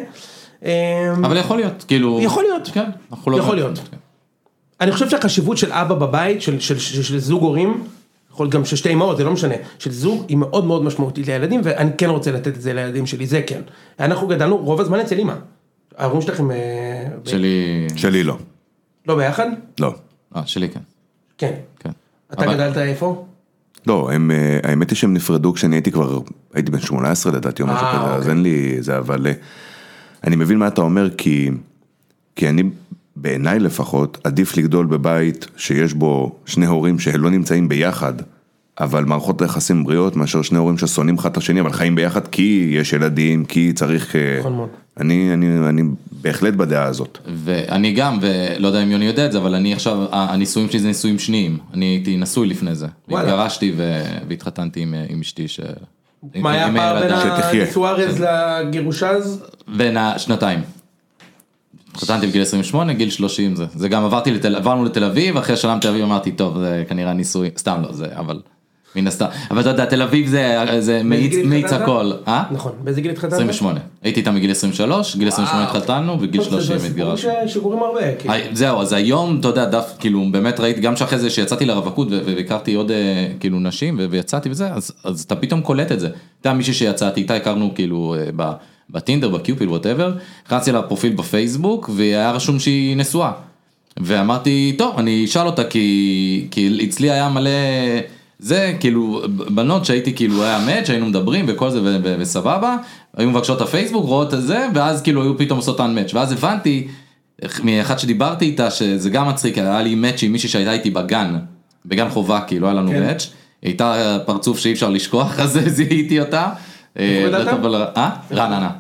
אבל יכול להיות, כאילו... יכול להיות. כן, אנחנו לא... יכול להיות. אני חושב שהחשיבות של אבא בבית, של, של, של, של זוג הורים, יכול גם של שתי אמהות, זה לא משנה, של זוג היא מאוד מאוד משמעותית לילדים, ואני כן רוצה לתת את זה לילדים שלי, זה כן. אנחנו גדלנו רוב הזמן אצל אמא. ההורים שלכם... שלי... שלי לא. לא ביחד? לא. אה, שלי כן. כן. כן. אתה גדלת איפה? לא, האמת היא שהם נפרדו כשאני הייתי כבר, הייתי בן שמונה עשרה לדעתי, אז אין לי זה, אבל אני מבין מה אתה אומר, כי אני, בעיניי לפחות, עדיף לגדול בבית שיש בו שני הורים שלא נמצאים ביחד, אבל מערכות יחסים בריאות, מאשר שני הורים ששונאים אחד את השני, אבל חיים ביחד כי יש ילדים, כי צריך... נכון מאוד. אני, אני, אני בהחלט בדעה הזאת. ואני גם, ולא יודע אם יוני יודע את זה, אבל אני עכשיו, הניסויים שלי זה ניסויים שניים. אני הייתי נשוי לפני זה. התגרשתי והתחתנתי עם, עם אשתי ש... מה היה פער בין הסוארז לגירושז? בין השנתיים. התחתנתי בגיל עשרים ושמונה, גיל שלושים זה. זה גם עברתי לתל, עברנו לתל אביב, אחרי השלם תל אביב אמרתי, טוב, זה כנראה ניסוי, סתם לא, זה, אבל... מן הסתם, אבל אתה יודע, תל אביב זה מאיץ הכל, אה? נכון, באיזה גיל התחתנת? עשרים ושמונה, הייתי איתם בגיל עשרים ושלוש, גיל עשרים ושמונה התחתנו, בגיל שלושים התגרשנו. זה שגורים הרבה. זהו, אז היום, אתה יודע, דף, כאילו, באמת ראיתי, גם שאחרי זה שיצאתי לרווקות, והכרתי עוד, כאילו, נשים, ויצאתי וזה, אז אתה פתאום קולט את זה. אתה מישהי שיצאתי, איתה הכרנו, כאילו, בטינדר, בקיופיד, whatever, הכנסתי לה פרופיל בפייסבוק, והיה רשום שהיא נשואה. ואמרתי, טוב, אני אשאל אותה, כי, כי אצלי היה מלא, זה כאילו, בנות שהייתי כאילו, היה מאץ', שהיינו מדברים וכל זה, ו- ו- וסבבה, היו מבקשות את הפייסבוק, רואות את זה, ואז כאילו היו פתאום עושות אותן מאץ', ואז הבנתי, מאחד שדיברתי איתה, שזה גם מצחיק, היה לי מאץ' עם מישהי שהייתה איתי בגן, בגן חובה, כאילו, היה לנו מאץ', הייתה פרצוף שאי אפשר לשכוח, אז זיהיתי אותה. אה? רעננה.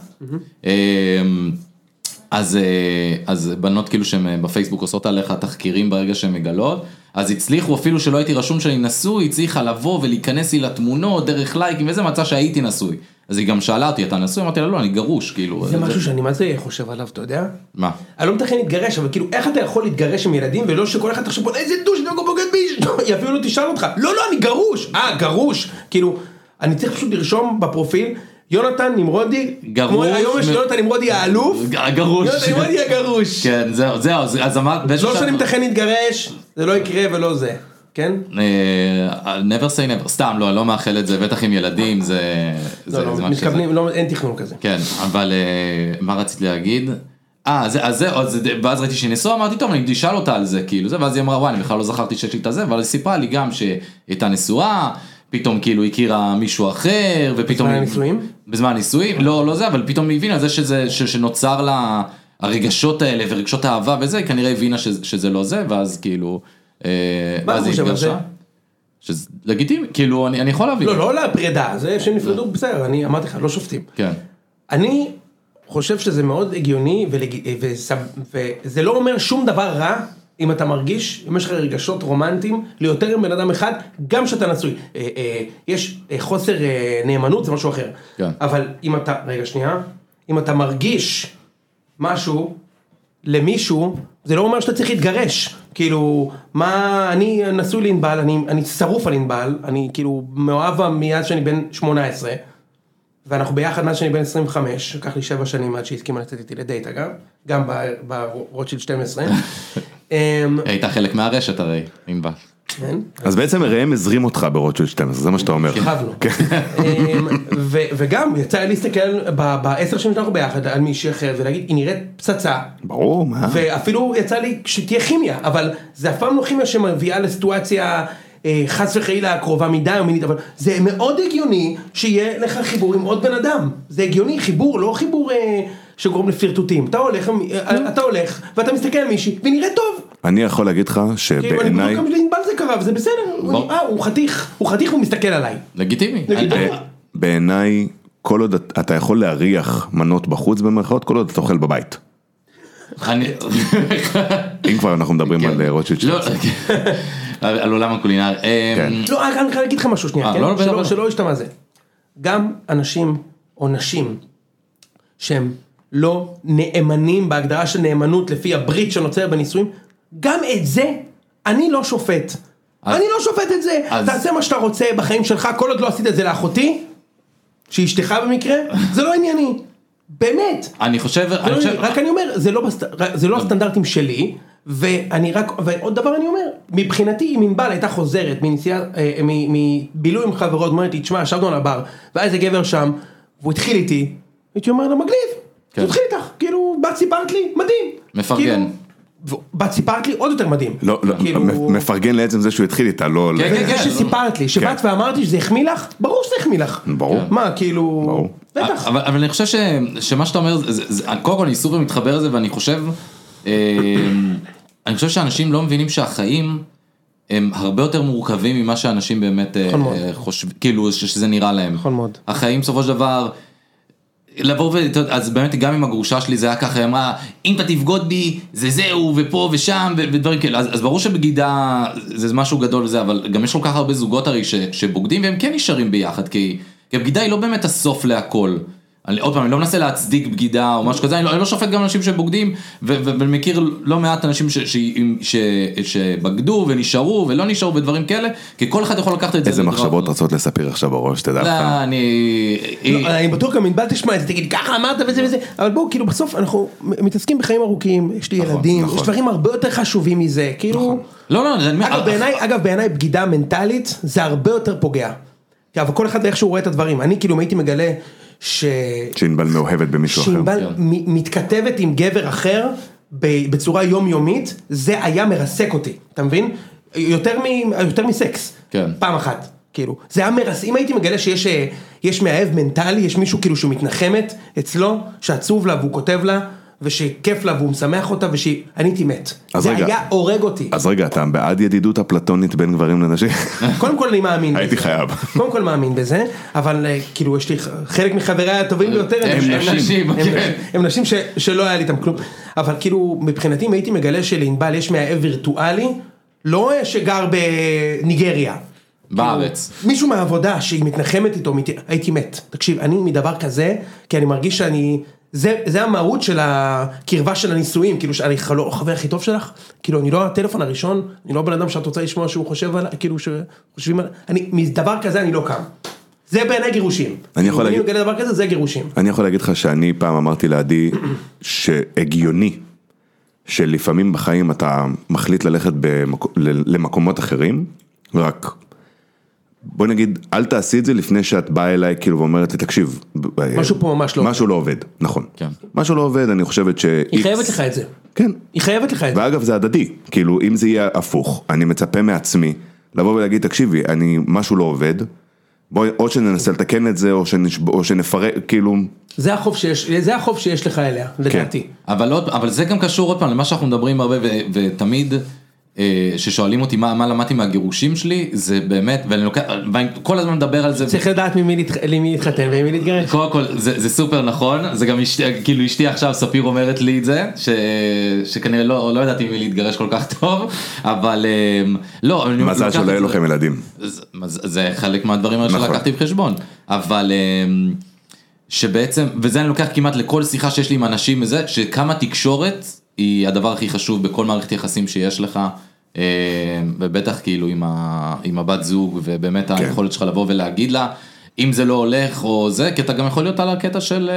אז, אז בנות כאילו שהן בפייסבוק עושות עליך תחקירים ברגע שהן מגלות, אז הצליחו אפילו שלא הייתי רשום שאני נשוי, הצליחה לבוא ולהיכנס לי לתמונות דרך לייקים, וזה מצא שהייתי נשוי. אז היא גם שאלה אותי, אתה נשוי? אמרתי לה, לא, אני גרוש, כאילו. זה משהו שאני מה זה חושב עליו, אתה יודע? מה? אני לא מתכן להתגרש, אבל כאילו, איך אתה יכול להתגרש עם ילדים, ולא שכל אחד תחשב, איזה דוש, אני לא בוגד ביש, היא אפילו לא תשאל אותך, לא, לא, אני גרוש, אה, גרוש, כאילו, אני צריך פשוט לרשום בפרופיל, יונתן נמרודי, גרוש, היום יש יונתן נמרודי האלוף, הגרוש, יונתן נמרודי הגרוש, כן, זהו, זהו, אז אמרת, לא שאני מתכן להתגרש, זה לא יקרה ולא זה, כן? never say never, סתם, לא, לא מאחל את זה, בטח עם ילדים, זה, לא, לא, מתכוונים, אין תכנון כזה. כן, אבל מה רציתי להגיד? אה, אז זהו, ואז ראיתי שהיא נשואה, אמרתי, טוב, אני אשאל אותה על זה, כאילו, זה, ואז היא אמרה, וואי, אני בכלל לא זכרתי שיש לי את זה, אבל היא סיפרה לי גם שהייתה נשואה, פתאום כאילו הכירה מישהו אחר, ופתאום... בזמן הנישואים? בזמן הנישואים, לא, לא זה, אבל פתאום היא הבינה, זה שזה, שנוצר לה הרגשות האלה, ורגשות האהבה וזה, היא כנראה הבינה שזה לא זה, ואז כאילו... מה אתה חושב על זה? שזה לגיטימי, כאילו, אני, אני יכול להבין. לא, לא לפרידה, זה שהם נפרדו בסדר, אני אמרתי לך, לא שופטים. כן. אני חושב שזה מאוד הגיוני, וזה לא אומר שום דבר רע, אם אתה מרגיש, אם יש לך רגשות רומנטיים, ליותר עם בן אדם אחד, גם שאתה נשוי. יש חוסר נאמנות, זה משהו אחר. כן. אבל אם אתה, רגע שנייה, אם אתה מרגיש משהו למישהו, זה לא אומר שאתה צריך להתגרש. כאילו, מה, אני נשוי לנבל, אני, אני שרוף על נבל, אני כאילו מאוהב מאז שאני בן שמונה עשרה, ואנחנו ביחד מאז שאני בן עשרים וחמש, לקח לי שבע שנים עד שהסכימה לצאת איתי לדייט אגב, גם ברוטשילד שתים עשרה. הייתה חלק מהרשת הרי, ענבל. אז בעצם ראם הזרים אותך ברוטשילד שתים עשרה, זה מה שאתה אומר. כיכבנו. וגם יצא לי להסתכל בעשר שנים שאנחנו ביחד על מישהי אחר ולהגיד, היא נראית פצצה. ברור, מה? ואפילו יצא לי שתהיה כימיה, אבל זה אף פעם לא כימיה שמביאה לסיטואציה חס וחלילה קרובה מדי או מינית, אבל זה מאוד הגיוני שיהיה לך חיבור עם עוד בן אדם. זה הגיוני, חיבור, לא חיבור שגורם לפרטוטים. אתה הולך, אתה הולך ואתה מסתכל על מישהי ונראה טוב. אני יכול להגיד לך שבעיניי... אני בטוח כמה שלענבל זה קרה, וזה בסדר. אה, הוא חתיך, הוא חתיך והוא מסתכל עליי. לגיטימי. בעיניי, כל עוד אתה יכול להריח מנות בחוץ במרכאות, כל עוד אתה אוכל בבית. אם כבר אנחנו מדברים על רוטשילד. על עולם הקולינר. לא, אני חייב להגיד לך משהו שנייה, שלא ישתמע זה. גם אנשים או נשים שהם לא נאמנים בהגדרה של נאמנות לפי הברית שנוצר בנישואים, גם את זה אני לא שופט. אני לא שופט את זה. תעשה מה שאתה רוצה בחיים שלך, כל עוד לא עשית את זה לאחותי, שהיא אשתך במקרה, זה לא ענייני. באמת. אני חושב... רק אני אומר, זה לא הסטנדרטים שלי, ואני רק, ועוד דבר אני אומר, מבחינתי אם ענבל הייתה חוזרת מנסיעה, מבילוי עם חברות, אומרת לי, תשמע, ישבנו על הבר, והיה איזה גבר שם, והוא התחיל איתי, הייתי אומר לה, מגניב, הוא התחיל איתך, כאילו, בת סיפרת לי, מדהים. מפרגן. בת סיפרת לי עוד יותר מדהים. לא, מפרגן לעצם זה שהוא התחיל איתה, לא... זה שסיפרת לי, שבאת ואמרתי שזה החמיא לך, ברור שזה החמיא לך. ברור. מה, כאילו... בטח. אבל אני חושב שמה שאתה אומר, קודם כל אני סופר מתחבר לזה, ואני חושב... אני חושב שאנשים לא מבינים שהחיים הם הרבה יותר מורכבים ממה שאנשים באמת חושבים, כאילו שזה נראה להם. נכון מאוד. החיים בסופו של דבר, לבוא ו... אז באמת גם עם הגרושה שלי זה היה ככה, היא אמרה, אם אתה תבגוד בי, זה זהו, ופה ושם, ודברים כאלה. אז, אז ברור שבגידה זה משהו גדול וזה, אבל גם יש כל כך הרבה זוגות הרי ש, שבוגדים, והם כן נשארים ביחד, כי, כי הבגידה היא לא באמת הסוף להכל. אני, עוד פעם, אני לא מנסה להצדיק בגידה או משהו כזה, אני לא, אני לא שופט גם אנשים שבוגדים, ו, ו, ומכיר לא מעט אנשים ש, ש, ש, ש, שבגדו ונשארו ולא נשארו ודברים כאלה, כי כל אחד יכול לקחת את זה. איזה מחשבות רצות לספר עכשיו בראש, תדע לך. לא, אני... אני בטוח גם ענבל תשמע את זה, תגיד, ככה אמרת וזה וזה, אבל בואו, כאילו בסוף אנחנו מתעסקים בחיים ארוכים, יש לי ילדים, יש דברים הרבה יותר חשובים מזה, כאילו... לא, לא, אגב, בעיניי בגידה מנטלית זה הרבה יותר פוגע. אבל כל אחד איך שהוא רואה את הדברים, אני כאילו הייתי מגלה ש... שענבל מאוהבת במישהו אחר. שענבל מתכתבת עם גבר אחר, בצורה יומיומית, זה היה מרסק אותי, אתה מבין? יותר מ, יותר מסקס, כן. פעם אחת, כאילו, זה היה מרסק, אם הייתי מגלה שיש, יש מאהב מנטלי, יש מישהו כאילו שהוא מתנחמת אצלו, שעצוב לה והוא כותב לה, ושכיף לה והוא משמח אותה, ושאני הייתי מת, זה רגע, היה הורג אותי. אז רגע, אתה בעד ידידות הפלטונית בין גברים לנשים? קודם כל אני מאמין הייתי בזה. חייב. קודם כל מאמין בזה, אבל כאילו יש לי חלק מחבריי הטובים ביותר, הם נשים, הם נשים שלא היה לי איתם כלום, אבל כאילו מבחינתי אם הייתי מגלה שלענבל יש מאהב וירטואלי, לא שגר בניגריה. בארץ. מישהו מהעבודה שהיא מתנחמת איתו, הייתי מת. תקשיב, אני מדבר כזה, כי אני מרגיש שאני, זה, זה המהות של הקרבה של הנישואים, כאילו שאני לא חבר הכי טוב שלך, כאילו אני לא הטלפון הראשון, אני לא בן אדם שאת רוצה לשמוע שהוא חושב על, כאילו שחושבים על, אני, מדבר כזה אני לא קם. זה בעיני גירושים. אני יכול להגיד, אם אני מגלה דבר כזה, זה גירושים. אני יכול להגיד לך שאני פעם אמרתי לעדי, שהגיוני, שלפעמים בחיים אתה מחליט ללכת במק... למקומות אחרים, רק בוא נגיד, אל תעשי את זה לפני שאת באה אליי כאילו ואומרת לי, תקשיב, משהו פה ממש לא משהו לא עובד, נכון. כן. משהו לא עובד, אני חושבת ש... היא חייבת לך את זה. כן. היא חייבת לך את זה. ואגב זה הדדי, כאילו אם זה יהיה הפוך, אני מצפה מעצמי, לבוא ולהגיד, תקשיבי, אני, משהו לא עובד, בואי, או שננסה לתקן את זה, או, שנש... או שנפרק, כאילו... זה החוב שיש, זה החוב שיש לך אליה, לדעתי. אבל, עוד, אבל זה גם קשור עוד פעם למה שאנחנו מדברים הרבה, ו, ותמיד ששואלים אותי מה, מה למדתי מהגירושים שלי, זה באמת, ואני לוקח, ואני כל הזמן מדבר על זה. צריך לדעת ממי להתחתן ומי להתגרש. קודם כל, זה, זה סופר נכון, זה גם אשתי, כאילו אשתי עכשיו, ספיר אומרת לי את זה, ש, שכנראה לא, לא ידעתי ממי להתגרש כל כך טוב, אבל לא. מזל שלא יהיו לכם ילדים. זה, זה חלק מהדברים האלה שלקחתי בחשבון, אבל שבעצם, וזה אני לוקח כמעט לכל שיחה שיש לי עם אנשים מזה, שכמה תקשורת היא הדבר הכי חשוב בכל מערכת יחסים שיש לך, ובטח כאילו עם, ה, עם הבת זוג, ובאמת כן. היכולת שלך לבוא ולהגיד לה, אם זה לא הולך או זה, כי אתה גם יכול להיות על הקטע של,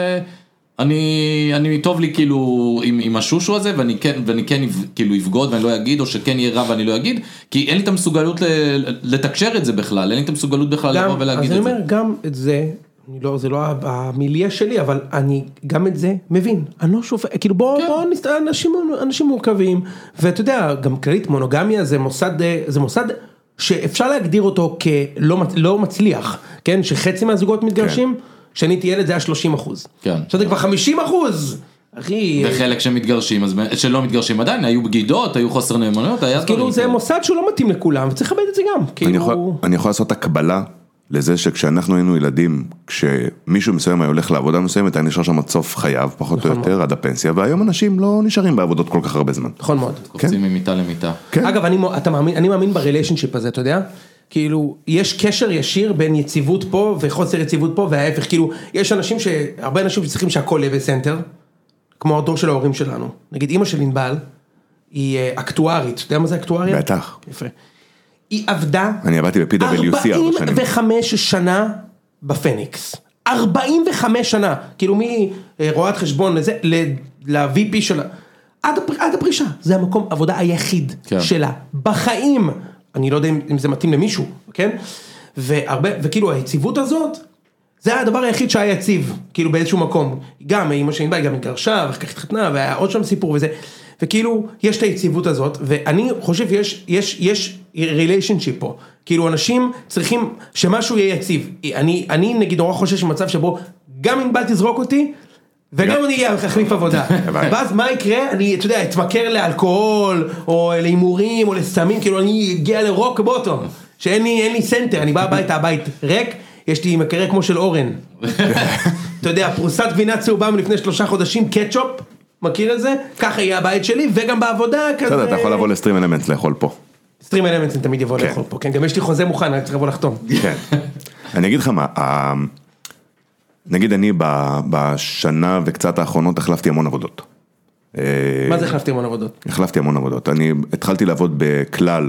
אני, אני טוב לי כאילו עם, עם השושו הזה, ואני כן, ואני כן כאילו יבגוד ואני לא אגיד, או שכן יהיה רע ואני לא אגיד, כי אין לי את המסוגלות לתקשר את זה בכלל, אין לי את המסוגלות בכלל גם, לבוא ולהגיד את זה. אז אני זה. אומר, גם את זה, אני לא, זה לא המיליה שלי, אבל אני גם את זה מבין. אני לא שופט, כאילו בוא, כן. בוא נסתכל, אנשים, אנשים מורכבים, ואתה יודע, גם כללית מונוגמיה זה מוסד, זה מוסד שאפשר להגדיר אותו כלא לא מצליח, כן? שחצי מהזוגות מתגרשים, כשאני כן. ילד זה היה שלושים אחוז. כן. עכשיו זה כבר חמישים אחוז. אחי. וחלק שמתגרשים, אז שלא מתגרשים עדיין, היו בגידות, היו חוסר נאמנויות, היה כאילו זה מוסד שהוא לא מתאים לכולם, וצריך לכבד את זה גם. אני יכול, אני יכול לעשות הקבלה לזה שכשאנחנו היינו ילדים, כשמישהו מסוים היה הולך לעבודה מסוימת, היה נשאר שם עד סוף חייו, פחות או יותר, עד הפנסיה, והיום אנשים לא נשארים בעבודות כל כך הרבה זמן. נכון מאוד. קופצים ממיטה למיטה. אגב, אני מאמין בריליישנשיפ הזה, אתה יודע? כאילו, יש קשר ישיר בין יציבות פה וחוסר יציבות פה, וההפך, כאילו, יש אנשים ש... הרבה אנשים שצריכים שהכל יהיה בסנטר, כמו הדור של ההורים שלנו. נגיד, אמא של ענבל, היא אקטוארית. אתה יודע מה זה אקטואריה? בטח. יפה. היא עבדה אני עבדתי ב-פי דאבליו סי ארבעים וחמש שנה בפניקס. ארבעים וחמש שנה. כאילו מרואת חשבון לזה, ל-וי פי שלה. עד, הפר, עד הפרישה. זה המקום עבודה היחיד כן. שלה. בחיים. אני לא יודע אם זה מתאים למישהו, כן? והרבה, וכאילו היציבות הזאת, זה הדבר היחיד שהיה יציב. כאילו באיזשהו מקום. גם אמא שלי באה, גם התגרשה, ואחר כך התחתנה, והיה עוד שם סיפור וזה. וכאילו, יש את היציבות הזאת, ואני חושב, יש, יש, יש relationship פה. כאילו, אנשים צריכים שמשהו יהיה יציב. אני, אני נגיד, נורא חושש במצב שבו, גם אם בל תזרוק אותי, וגם אני אהיה החליף עבודה. ואז מה יקרה? אני, אתה יודע, אתמכר לאלכוהול, או להימורים, או לסמים, כאילו, אני אגיע לרוק בוטום, שאין לי, אין לי סנטר, אני בא הביתה, הבית ריק, יש לי מקרה כמו של אורן. אתה יודע, פרוסת גבינה צהובה מלפני שלושה חודשים, קטשופ, מכיר את זה? ככה יהיה הבית שלי, וגם בעבודה כזה... בסדר, אתה יכול לבוא לסטרים אלמנטס לאכול פה. סטרים אלמנטס תמיד יבוא לאכול פה, כן, גם יש לי חוזה מוכן, אני צריך לבוא לחתום. כן, אני אגיד לך מה, נגיד אני בשנה וקצת האחרונות החלפתי המון עבודות. מה זה החלפתי המון עבודות? החלפתי המון עבודות, אני התחלתי לעבוד בכלל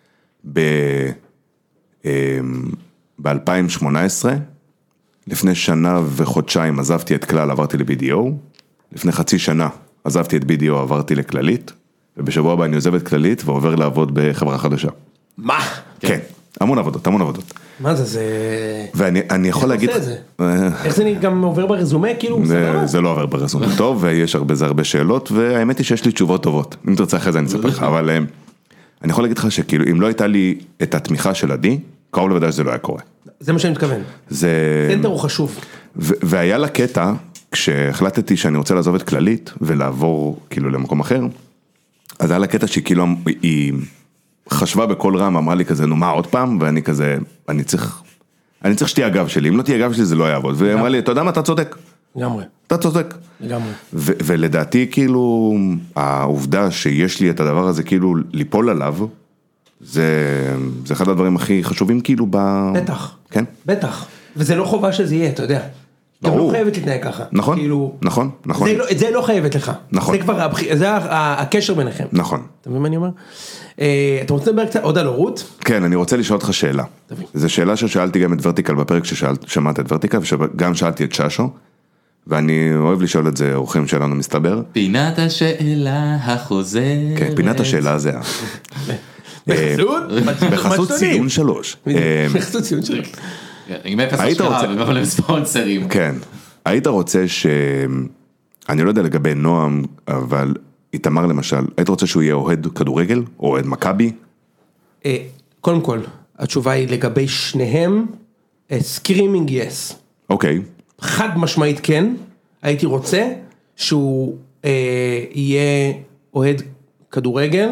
ב-אלפיים שמונה עשרה, לפני שנה וחודשיים עזבתי את כלל, עברתי ל-בי די או, לפני חצי שנה עזבתי את בי די או, עברתי לכללית, ובשבוע הבא אני עוזב את כללית ועובר לעבוד בחברה חדשה. מה? כן. המון עבודות, המון עבודות. מה זה, זה... ואני אני יכול להגיד... איך עושה את זה? איך זה גם עובר ברזומה, כאילו? זה לא עובר ברזומה טוב, ויש הרבה זה הרבה שאלות, והאמת היא שיש לי תשובות טובות. אם תרצה אחרי זה אני אספר לך, אבל אני יכול להגיד לך שכאילו, אם לא הייתה לי את התמיכה של עדי, קרוב לוודאי שזה לא היה קורה. זה מה שאני מתכוון. זה... סנטר הוא חשוב. והיה לה קטע, כשהחלטתי שאני רוצה לעזוב את כללית, ולעבור כאילו למקום אחר, אז היה לה קטע שכאילו היא חשבה בכל רם, אמרה לי כזה, נו מה עוד פעם? ואני כזה, אני צריך, אני צריך שתהיה הגב שלי, אם לא תהיה הגב שלי זה לא יעבוד. והיא אמרה לי, אתה יודע מה, אתה צודק. לגמרי. אתה צודק. לגמרי. ולדעתי כאילו, העובדה שיש לי את הדבר הזה כאילו ליפול עליו, זה, זה אחד הדברים הכי חשובים כאילו ב... בטח. כן? בטח. וזה לא חובה שזה יהיה, אתה יודע. גם לא חייבת להתנהג ככה. נכון, כאילו, נכון, נכון. זה לא, את זה לא חייבת לך. נכון. זה כבר, זה הקשר ביניכם. נכון. אתה מבין מה אני אומר? אתה רוצה לדבר קצת עוד על הורות? כן, אני רוצה לשאול אותך שאלה. זו שאלה ששאלתי גם את ורטיקל בפרק ששמעת את ורטיקל, וגם שאלתי את ששו, ואני אוהב לשאול את זה, אורחים שלנו מסתבר. פינת השאלה החוזרת. כן, פינת השאלה זה... בחסות? בחסות ציון שלוש. בחסות ציון שלוש. עם אפס השקעה ובכל ספונסרים. כן, היית רוצה ש... אני לא יודע לגבי נועם, אבל איתמר למשל, היית רוצה שהוא יהיה אוהד כדורגל, או אוהד מכבי? קודם כל, התשובה היא לגבי שניהם, סקרימינג יס. אוקיי. חד משמעית כן, הייתי רוצה שהוא יהיה אוהד כדורגל,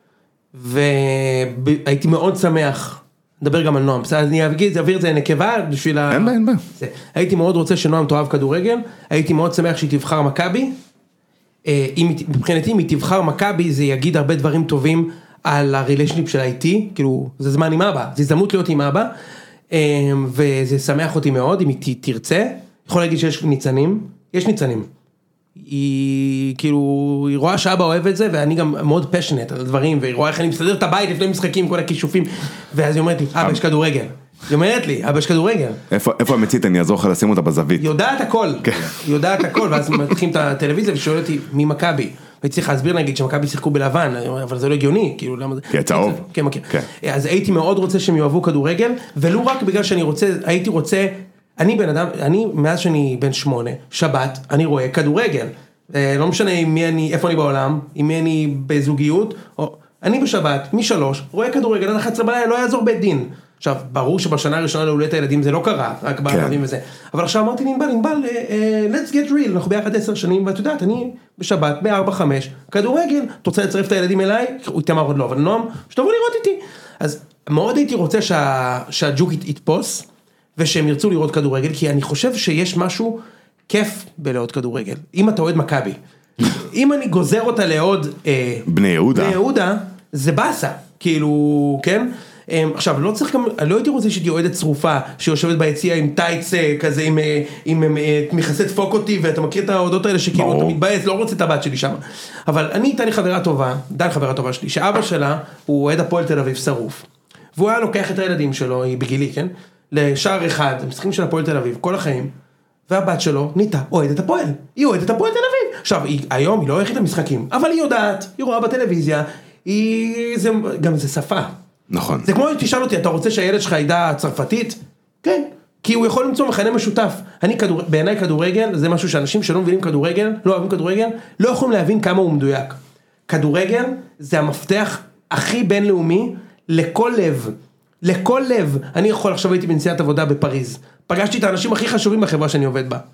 והייתי מאוד שמח, נדבר גם על נועם, בסדר, אני אעביר את זה נקבה בשביל ה... אין בה, אין בה. הייתי מאוד רוצה שנועם תאהב כדורגל, הייתי מאוד שמח שהיא תבחר מכבי, מבחינתי אם היא תבחר מכבי זה יגיד הרבה דברים טובים על הריליישניפ שלה איתי, כאילו זה זמן עם אבא, זה הזדמנות להיות עם אבא, וזה שמח אותי מאוד אם היא תרצה, יכול להגיד שיש ניצנים, יש ניצנים, היא כאילו, היא רואה שאבא אוהב את זה, ואני גם מאוד פשנט על הדברים, והיא רואה איך אני מסתדר את הבית לפני משחקים, כל הכישופים, ואז היא אומרת לי, אבא יש כדורגל, היא אומרת לי, אבא יש כדורגל. איפה המצית, אני אעזור לך לשים אותה בזווית. יודעת הכל, יודעת הכל, ואז מתחילים את הטלוויזיה ושואל אותי, מי מכבי? והייתי צריך להסביר נגיד שמכבי שיחקו בלבן, אבל זה לא הגיוני, כאילו למה זה... כי צהוב. כן, מכיר. אז הייתי מאוד רוצה שהם יאהבו כדורגל, ולא רק בגלל שאני רוצה, הייתי רוצה, אני בן אדם, אני מאז שאני בן שמונה, שבת, אני רואה כדורגל. לא משנה עם מי אני, איפה אני בעולם, עם מי אני בזוגיות, או, אני בשבת, משלוש, רואה כדורגל, עד אחת עשרה בלילה, לא יעזור בית דין. עכשיו, ברור שבשנה הראשונה להולדת הילדים זה לא קרה, רק בערבים וזה. אבל עכשיו אמרתי לי, נבל, נבל, let's get real, אנחנו ביחד עשר שנים, ואת יודעת, אני בשבת, בארבע, חמש, כדורגל, אתה רוצה לצרף את הילדים אליי? הוא יתאמר עוד לא, אבל נועם, שתבוא לראות איתי. אז מאוד הייתי רוצה שהג'וק יתפוס, ושהם ירצו לראות כדורגל, כי אני חושב שיש משהו כיף בלעוד כדורגל. אם אתה אוהד מכבי, אם אני גוזר אותה לעוד בני יהודה, בני יהודה, זה בסה, כאילו, כן? עכשיו, לא צריך גם, לא הייתי רוצה שתהיה אוהדת צרופה, שיושבת ביציאה עם טייץ כזה, עם, עם, עם מכסה דפוק אותי, ואתה מכיר את ההודות האלה שכאילו אתה מתבאס, לא רוצה את הבת שלי שם. אבל אני, הייתה לי חברה טובה, דן חברה טובה שלי, שאבא שלה הוא אוהד הפועל תל אביב שרוף. והוא היה לוקח את הילדים שלו, היא בגילי, כן? לשער אחד, משחקים של הפועל תל אביב, כל החיים. והבת שלו ניתה אוהדת הפועל, היא אוהדת הפועל תל אביב. עכשיו, היא, היום היא לא הולכת למשחקים, אבל היא יודעת, היא רואה בטלוויזיה, היא, זה, גם זה שפה. נכון. זה כמו אם תשאל אותי, אתה רוצה שהילד שלך ידע צרפתית? כן, כי הוא יכול למצוא מכנה משותף. אני, כדור, בעיניי כדורגל, זה משהו שאנשים שלא מבינים כדורגל, לא אוהבים כדורגל, לא יכולים להבין כמה הוא מדויק. כדורגל זה המפתח הכי בינלאומי לכל לב. לכל לב. אני יכול, עכשיו הייתי בנסיעת עבודה בפריז. פגשתי את האנשים הכי חשובים בחברה שאני עובד בה.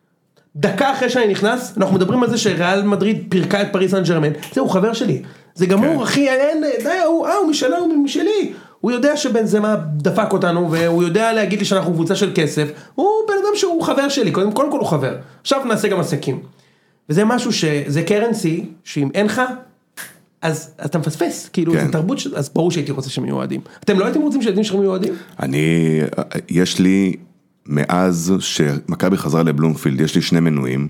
דקה אחרי שאני נכנס, אנחנו מדברים על זה שריאל מדריד פירקה את פריז סן ז'רמן. זה הוא חבר שלי. זה גמור, אחי, אין, די, הוא, אה, הוא משלה, הוא משלי. הוא יודע שבן זמה דפק אותנו, והוא יודע להגיד לי שאנחנו קבוצה של כסף. הוא בן אדם שהוא חבר שלי, קודם כל כל הוא חבר. עכשיו נעשה גם עסקים. וזה משהו שזה קרנסי, שאם אין לך, אז אתה מפספס, כאילו זה תרבות, אז ברור שהייתי רוצה שהם מיועדים. אתם לא הייתם רוצים שילדים שלכם מיועדים? אני, יש לי, מאז שמכבי חזרה לבלומפילד, יש לי שני מנויים,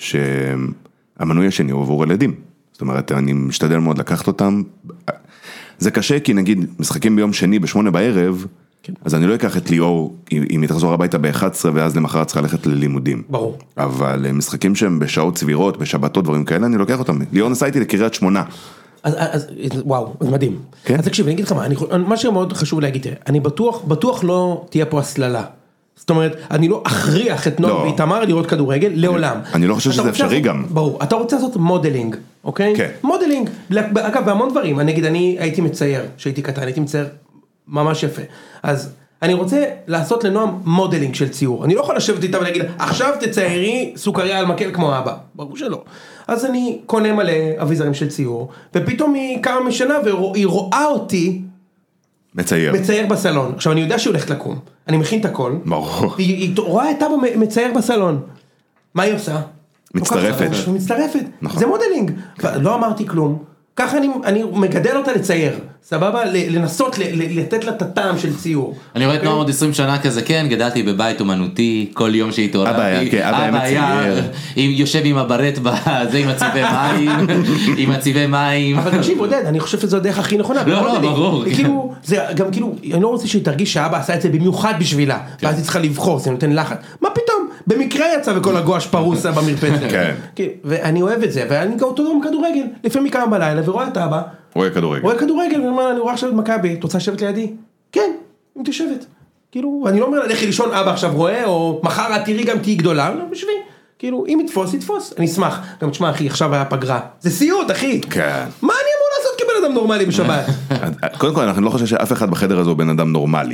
שהמנוי השני הוא עבור ילדים. זאת אומרת, אני משתדל מאוד לקחת אותם. זה קשה, כי נגיד, משחקים ביום שני בשמונה בערב, אז אני לא אקח את ליאור, אם היא תחזור הביתה ב-אחת עשרה, ואז למחרת צריכה ללכת ללימודים. ברור. אבל משחקים שהם בשעות סבירות, בשבתות, דברים כאלה, אני לוקח אותם. ליאור נסע איתי לקריית שמונה. אז, אז, וואו, זה מדהים. כן? אז תקשיב, אני אגיד לך מה, אני, מה שמאוד חשוב להגיד, אני בטוח, בטוח לא תהיה פה הסללה. זאת אומרת, אני לא אכריח את נועם ואיתמר לראות כדורגל לעולם. אני לא חושב שזה אפשרי גם. ברור, אתה רוצה לעשות מודלינג, אוקיי? כן. מודלינג. אגב, בהמון דברים, אני אגיד, אני הייתי מצייר, שהייתי קטן, הייתי מצייר ממש יפה. אז אני רוצה לעשות לנועם מודלינג של ציור. אני לא יכול לשבת איתה ולהגיד, עכשיו תציירי סוכריה על מקל כמו אבא. ברור שלא. אז אני קונה מלא אביזרים של ציור, ופתאום היא קמה משנה והיא רואה אותי מצייר. מצייר בסלון. עכשיו אני יודע שהיא הולכת לקום. אני מכין את הכל. ברור. היא רואה את אבא מצייר בסלון. מה היא עושה? מצטרפת. מצטרפת. נכון. זה מודלינג. לא אמרתי כלום. ככה אני, אני מגדל אותה לצייר, סבבה? לנסות לתת לה את הטעם של ציור. אני רואה את נועם עוד עשרים שנה כזה, כן, גדלתי בבית אומנותי, כל יום שהתעוררתי. אבא היה, כן, אבא היה מצייר. יושב עם הברט בזה, עם הצבעי מים, עם הצבעי מים. אבל תקשיב, עודד, אני חושב שזו הדרך הכי נכונה. לא, לא, ברור. כאילו, זה גם כאילו, אני לא רוצה שהיא תרגיש שאבא עשה את זה במיוחד בשבילה, ואז היא צריכה לבחור, זה נותן לחץ. מה פתאום? במקרה יצא וכל הגואש פרוס במרפסת. כן. ואני אוהב את זה, ואני גם אותו דבר כדורגל, לפעמים כמה בלילה ורואה את אבא. רואה כדורגל. רואה כדורגל, ואומר, אני רואה עכשיו את מכבי, את רוצה לשבת לידי? כן, אם תשבת. כאילו, אני לא אומר, לכי לישון אבא עכשיו רואה, או מחר את תראי גם תהי גדולה, לא, בשביל. כאילו, אם יתפוס, יתפוס. אני אשמח. גם תשמע, אחי, עכשיו היה פגרה. זה סיוט, אחי. כן. מה אני אמור לעשות כבן אדם נורמלי בשבת? קודם כל, אני לא חושב שאף אחד בחדר הזה הוא בן אדם נורמלי.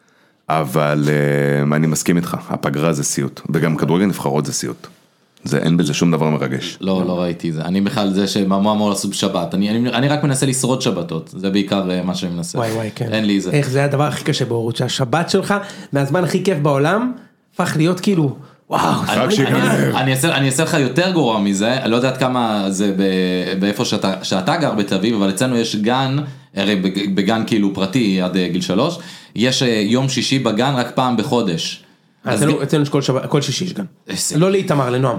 אבל אני מסכים איתך, הפגרה זה סיוט. וגם כדורגל נבחרות זה סיוט. זה, אין בזה שום דבר מרגש. לא, לא ראיתי זה. אני בכלל זה שמה אמור לעשות בשבת. אני, אני, אני רק מנסה לשרוד שבתות. זה בעיקר מה שאני מנסה. וואי וואי, כן. אין לי זה. איך זה הדבר הכי קשה בהורות, שהשבת שלך, מהזמן הכי כיף בעולם, הפך להיות כאילו, וואו. אני אעשה, אני אעשה לך יותר גרוע מזה. אני לא יודעת כמה זה באיפה שאתה, שאתה גר בתל אביב, אבל אצלנו יש גן, הרי בגן כאילו פרטי עד גיל שלוש, יש יום שישי בגן רק פעם בחודש. אצלנו יש כל שישי יש גן. לא להתאמר, לנועם.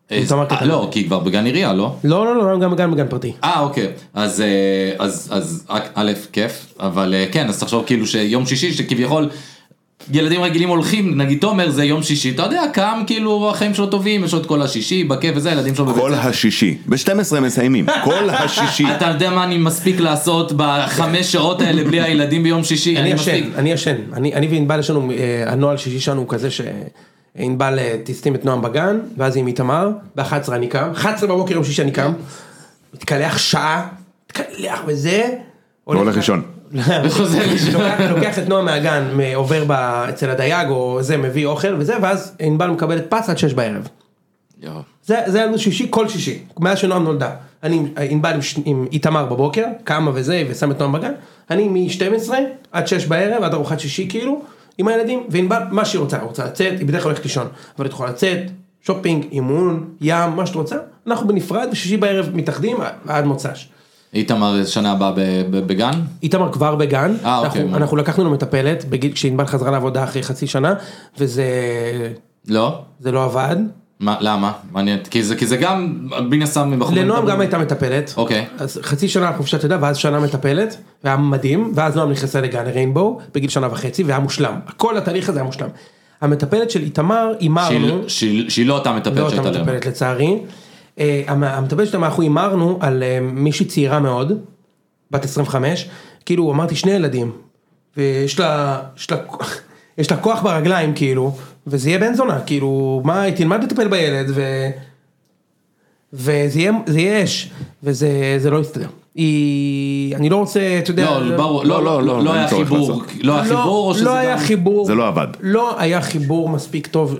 לא, כי כבר בגן עירייה, לא? לא, לא, לא, גם בגן פרטי. אה, אוקיי. אז, אז, אז, א', כיף, אבל כן, אז תחשוב כאילו שיום שישי, שכביכול ילדים רגילים הולכים, נגיד תומר זה יום שישי, אתה יודע, קם כאילו החיים שלו טובים, יש לו את כל השישי, בכיף וזה, ילדים שלו בבית. כל השישי, ב-שתים עשרה מסיימים, כל השישי. אתה יודע מה אני מספיק לעשות בחמש שעות האלה בלי הילדים ביום שישי? אני ישן, אני ישן, אני וענבל יש לנו, הנוהל שישי שלנו הוא כזה שענבל תסתים את נועם בגן, ואז היא מתאמר, ב-אחת עשרה אני קם, אחת עשרה בבוקר יום שישי אני קם, מתקלח שעה, מתקלח וזה, הולך לישון. לוקח את נועם מהגן, עובר אצל הדייג או זה, מביא אוכל וזה, ואז ענבל מקבלת פס עד שש בערב. זה היה לנו שישי, כל שישי, מאז שנועם נולדה. אני ענבל עם איתמר בבוקר, קמה וזה, ושם את נועם בגן, אני מ-שתים עשרה עד שש בערב, עד ארוחת שישי כאילו, עם הילדים, וענבל מה שהיא רוצה, רוצה לצאת, היא בדרך כלל הולכת לישון, אבל היא תוכל לצאת, שופינג, אימון, ים, מה שאת רוצה, אנחנו בנפרד, ושישי בערב מתאחדים עד מוצ"ש. איתמר שנה הבאה בגן? איתמר כבר בגן, אה, אוקיי. אנחנו לקחנו לו מטפלת, בגיל כשענבל חזרה לעבודה אחרי חצי שנה, וזה... לא? זה לא עבד. מה, למה? מעניין, כי זה, כי זה גם בין הסם מבחור... לנועם גם הייתה מטפלת. אוקיי. אז חצי שנה חופשת לידה, ואז שנה מטפלת, והיה מדהים, ואז נועם נכנסה לגן ריינבואו, בגיל שנה וחצי, והיה מושלם. כל התהליך הזה היה מושלם. המטפלת של איתמר, אימרנו... שהיא לא אותה מטפלת שהייתה להם. לא אותה מטפלת לצערי. המטפלת שלנו, אנחנו אימרנו על מישהי צעירה מאוד, בת עשרים וחמש, כאילו אמרתי שני ילדים, ויש לה, יש לה, יש לה כוח ברגליים כאילו, וזה יהיה בן זונה, כאילו, מה, היא תלמד לטפל בילד, ו... וזה יהיה, זה יהיה אש, וזה, זה לא יסתדר. היא, אני לא רוצה, אתה יודע... לא, ברור, לא, לא, לא, לא היה חיבור, לא היה חיבור, או שזה לא היה חיבור, זה לא עבד. לא היה חיבור מספיק טוב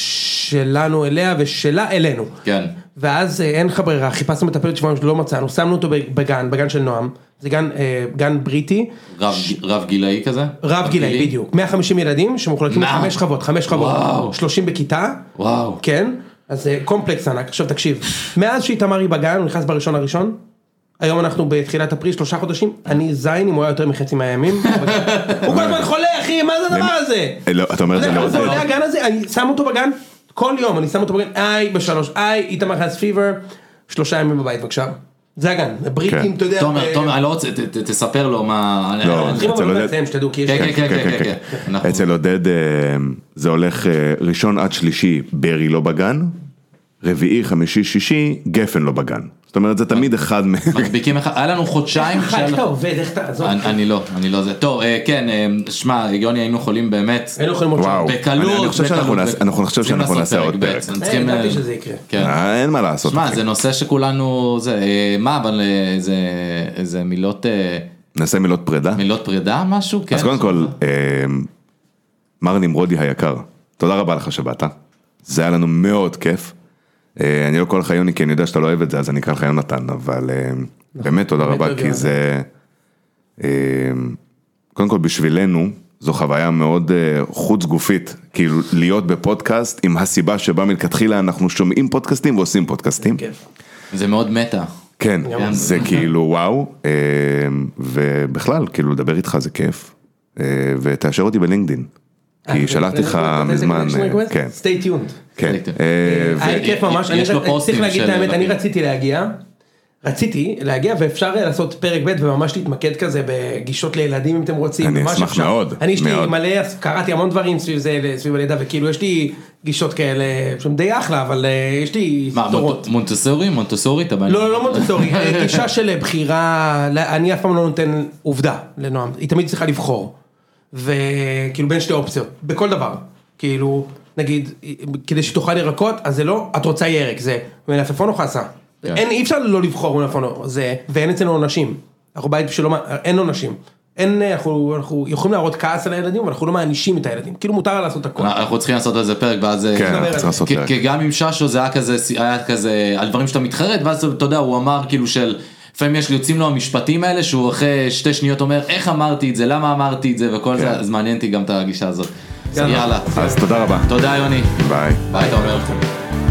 שלנו אליה ושלה אלינו. כן. ואז אין לך ברירה, חיפשנו מטפלת שבועיים שלא מצאנו, שמנו אותו בגן, בגן של נועם, זה גן, גן בריטי. רב, רב גילאי כזה? רב גילאי, בדיוק. מאה וחמישים ילדים שמוחלקים לחמש שכבות, חמש שכבות, שלושים בכיתה. וואו. כן, אז קומפלקס ענק. עכשיו תקשיב, מאז שאיתמר היא בגן, הוא נכנס בראשון הראשון, היום אנחנו בתחילת אפריל, שלושה חודשים, אני זין אם הוא היה יותר מחצי מהימים. הוא כל הזמן חולה, אחי, מה זה הדבר הזה? אתה אומר זה לא זה עולה הגן הזה, אני שם אותו בגן, כל יום אני שם אותו בגן, איי בשלוש, איי, איתמר has fever, שלושה ימים בבית בבקשה. זה הגן, בריטים, אתה יודע. תומר, תומר, אני לא רוצה, תספר לו מה... לא, אצל עודד, שתדעו, כי יש... כן, כן, כן, כן. אצל עודד זה הולך ראשון עד שלישי, ברי לא בגן, רביעי, חמישי, שישי, גפן לא בגן. זאת אומרת, זה תמיד אחד מ... מדביקים אחד, היה לנו חודשיים. איך אתה עובד, איך אתה... אני לא, אני לא זה. טוב, כן, שמע, יוני, היינו יכולים באמת... היינו יכולים עוד וואו. בקלות. אני חושב שאנחנו נעשה, אנחנו חושב שאנחנו נעשה עוד פרק. אין, ידעתי שזה יקרה. אין מה לעשות. שמע, זה נושא שכולנו, זה, מה, אבל זה מילות... נעשה מילות פרידה? מילות פרידה, משהו? אז קודם כל, מר נמרודי היקר, תודה רבה לך שבאת. זה היה לנו מאוד כיף. אני לא קורא לך יוני, כי אני יודע שאתה לא אוהב את זה, אז אני אקרא לך יונתן, אבל באמת תודה רבה, כי זה, קודם כל בשבילנו, זו חוויה מאוד חוץ גופית, כאילו להיות בפודקאסט, עם הסיבה שבה מלכתחילה אנחנו שומעים פודקאסטים ועושים פודקאסטים. זה מאוד מטה. כן, זה כאילו וואו, ובכלל, כאילו לדבר איתך זה כיף, ותאשר אותי בלינקדין. כי שלחתי לך מזמן, כן. stay tuned. כן. היה כיף ממש, אני צריך להגיד את האמת, אני רציתי להגיע, רציתי להגיע ואפשר לעשות פרק ב' וממש להתמקד כזה בגישות לילדים אם אתם רוצים. אני אשמח מאוד. אני יש לי מלא, קראתי המון דברים סביב זה, סביב הלידה, וכאילו יש לי גישות כאלה, שהם די אחלה, אבל יש לי סתורות. מה, מונטסורי? מונטסורי? לא, לא, לא מונטסורי, גישה של בחירה, אני אף פעם לא נותן עובדה לנועם, היא תמיד צריכה לבחור. וכאילו בין שתי אופציות, בכל דבר, כאילו, נגיד, כדי שתאכל ירקות, אז זה לא, את רוצה ירק, זה מלפפון או חסה, אין, אי אפשר לא לבחור מלפפון, זה, ואין אצלנו עונשים, אנחנו בית בשביל, אין עונשים, אין, אנחנו, אנחנו יכולים להראות כעס על הילדים, אבל אנחנו לא מענישים את הילדים, כאילו מותר לעשות הכל. אנחנו צריכים לעשות על זה פרק, ואז, כן, אנחנו צריכים לעשות פרק. כי גם עם ששו זה היה כזה, היה כזה, על דברים שאתה מתחרט, ואז אתה יודע, הוא אמר כאילו של, לפעמים יש לי יוצאים לו המשפטים האלה, שהוא אחרי שתי שניות אומר, איך אמרתי את זה, למה אמרתי את זה, וכל זה, אז מעניין אותי גם את הגישה הזאת. יאללה. אז תודה רבה. תודה יוני. ביי. ביי, אתה אומר.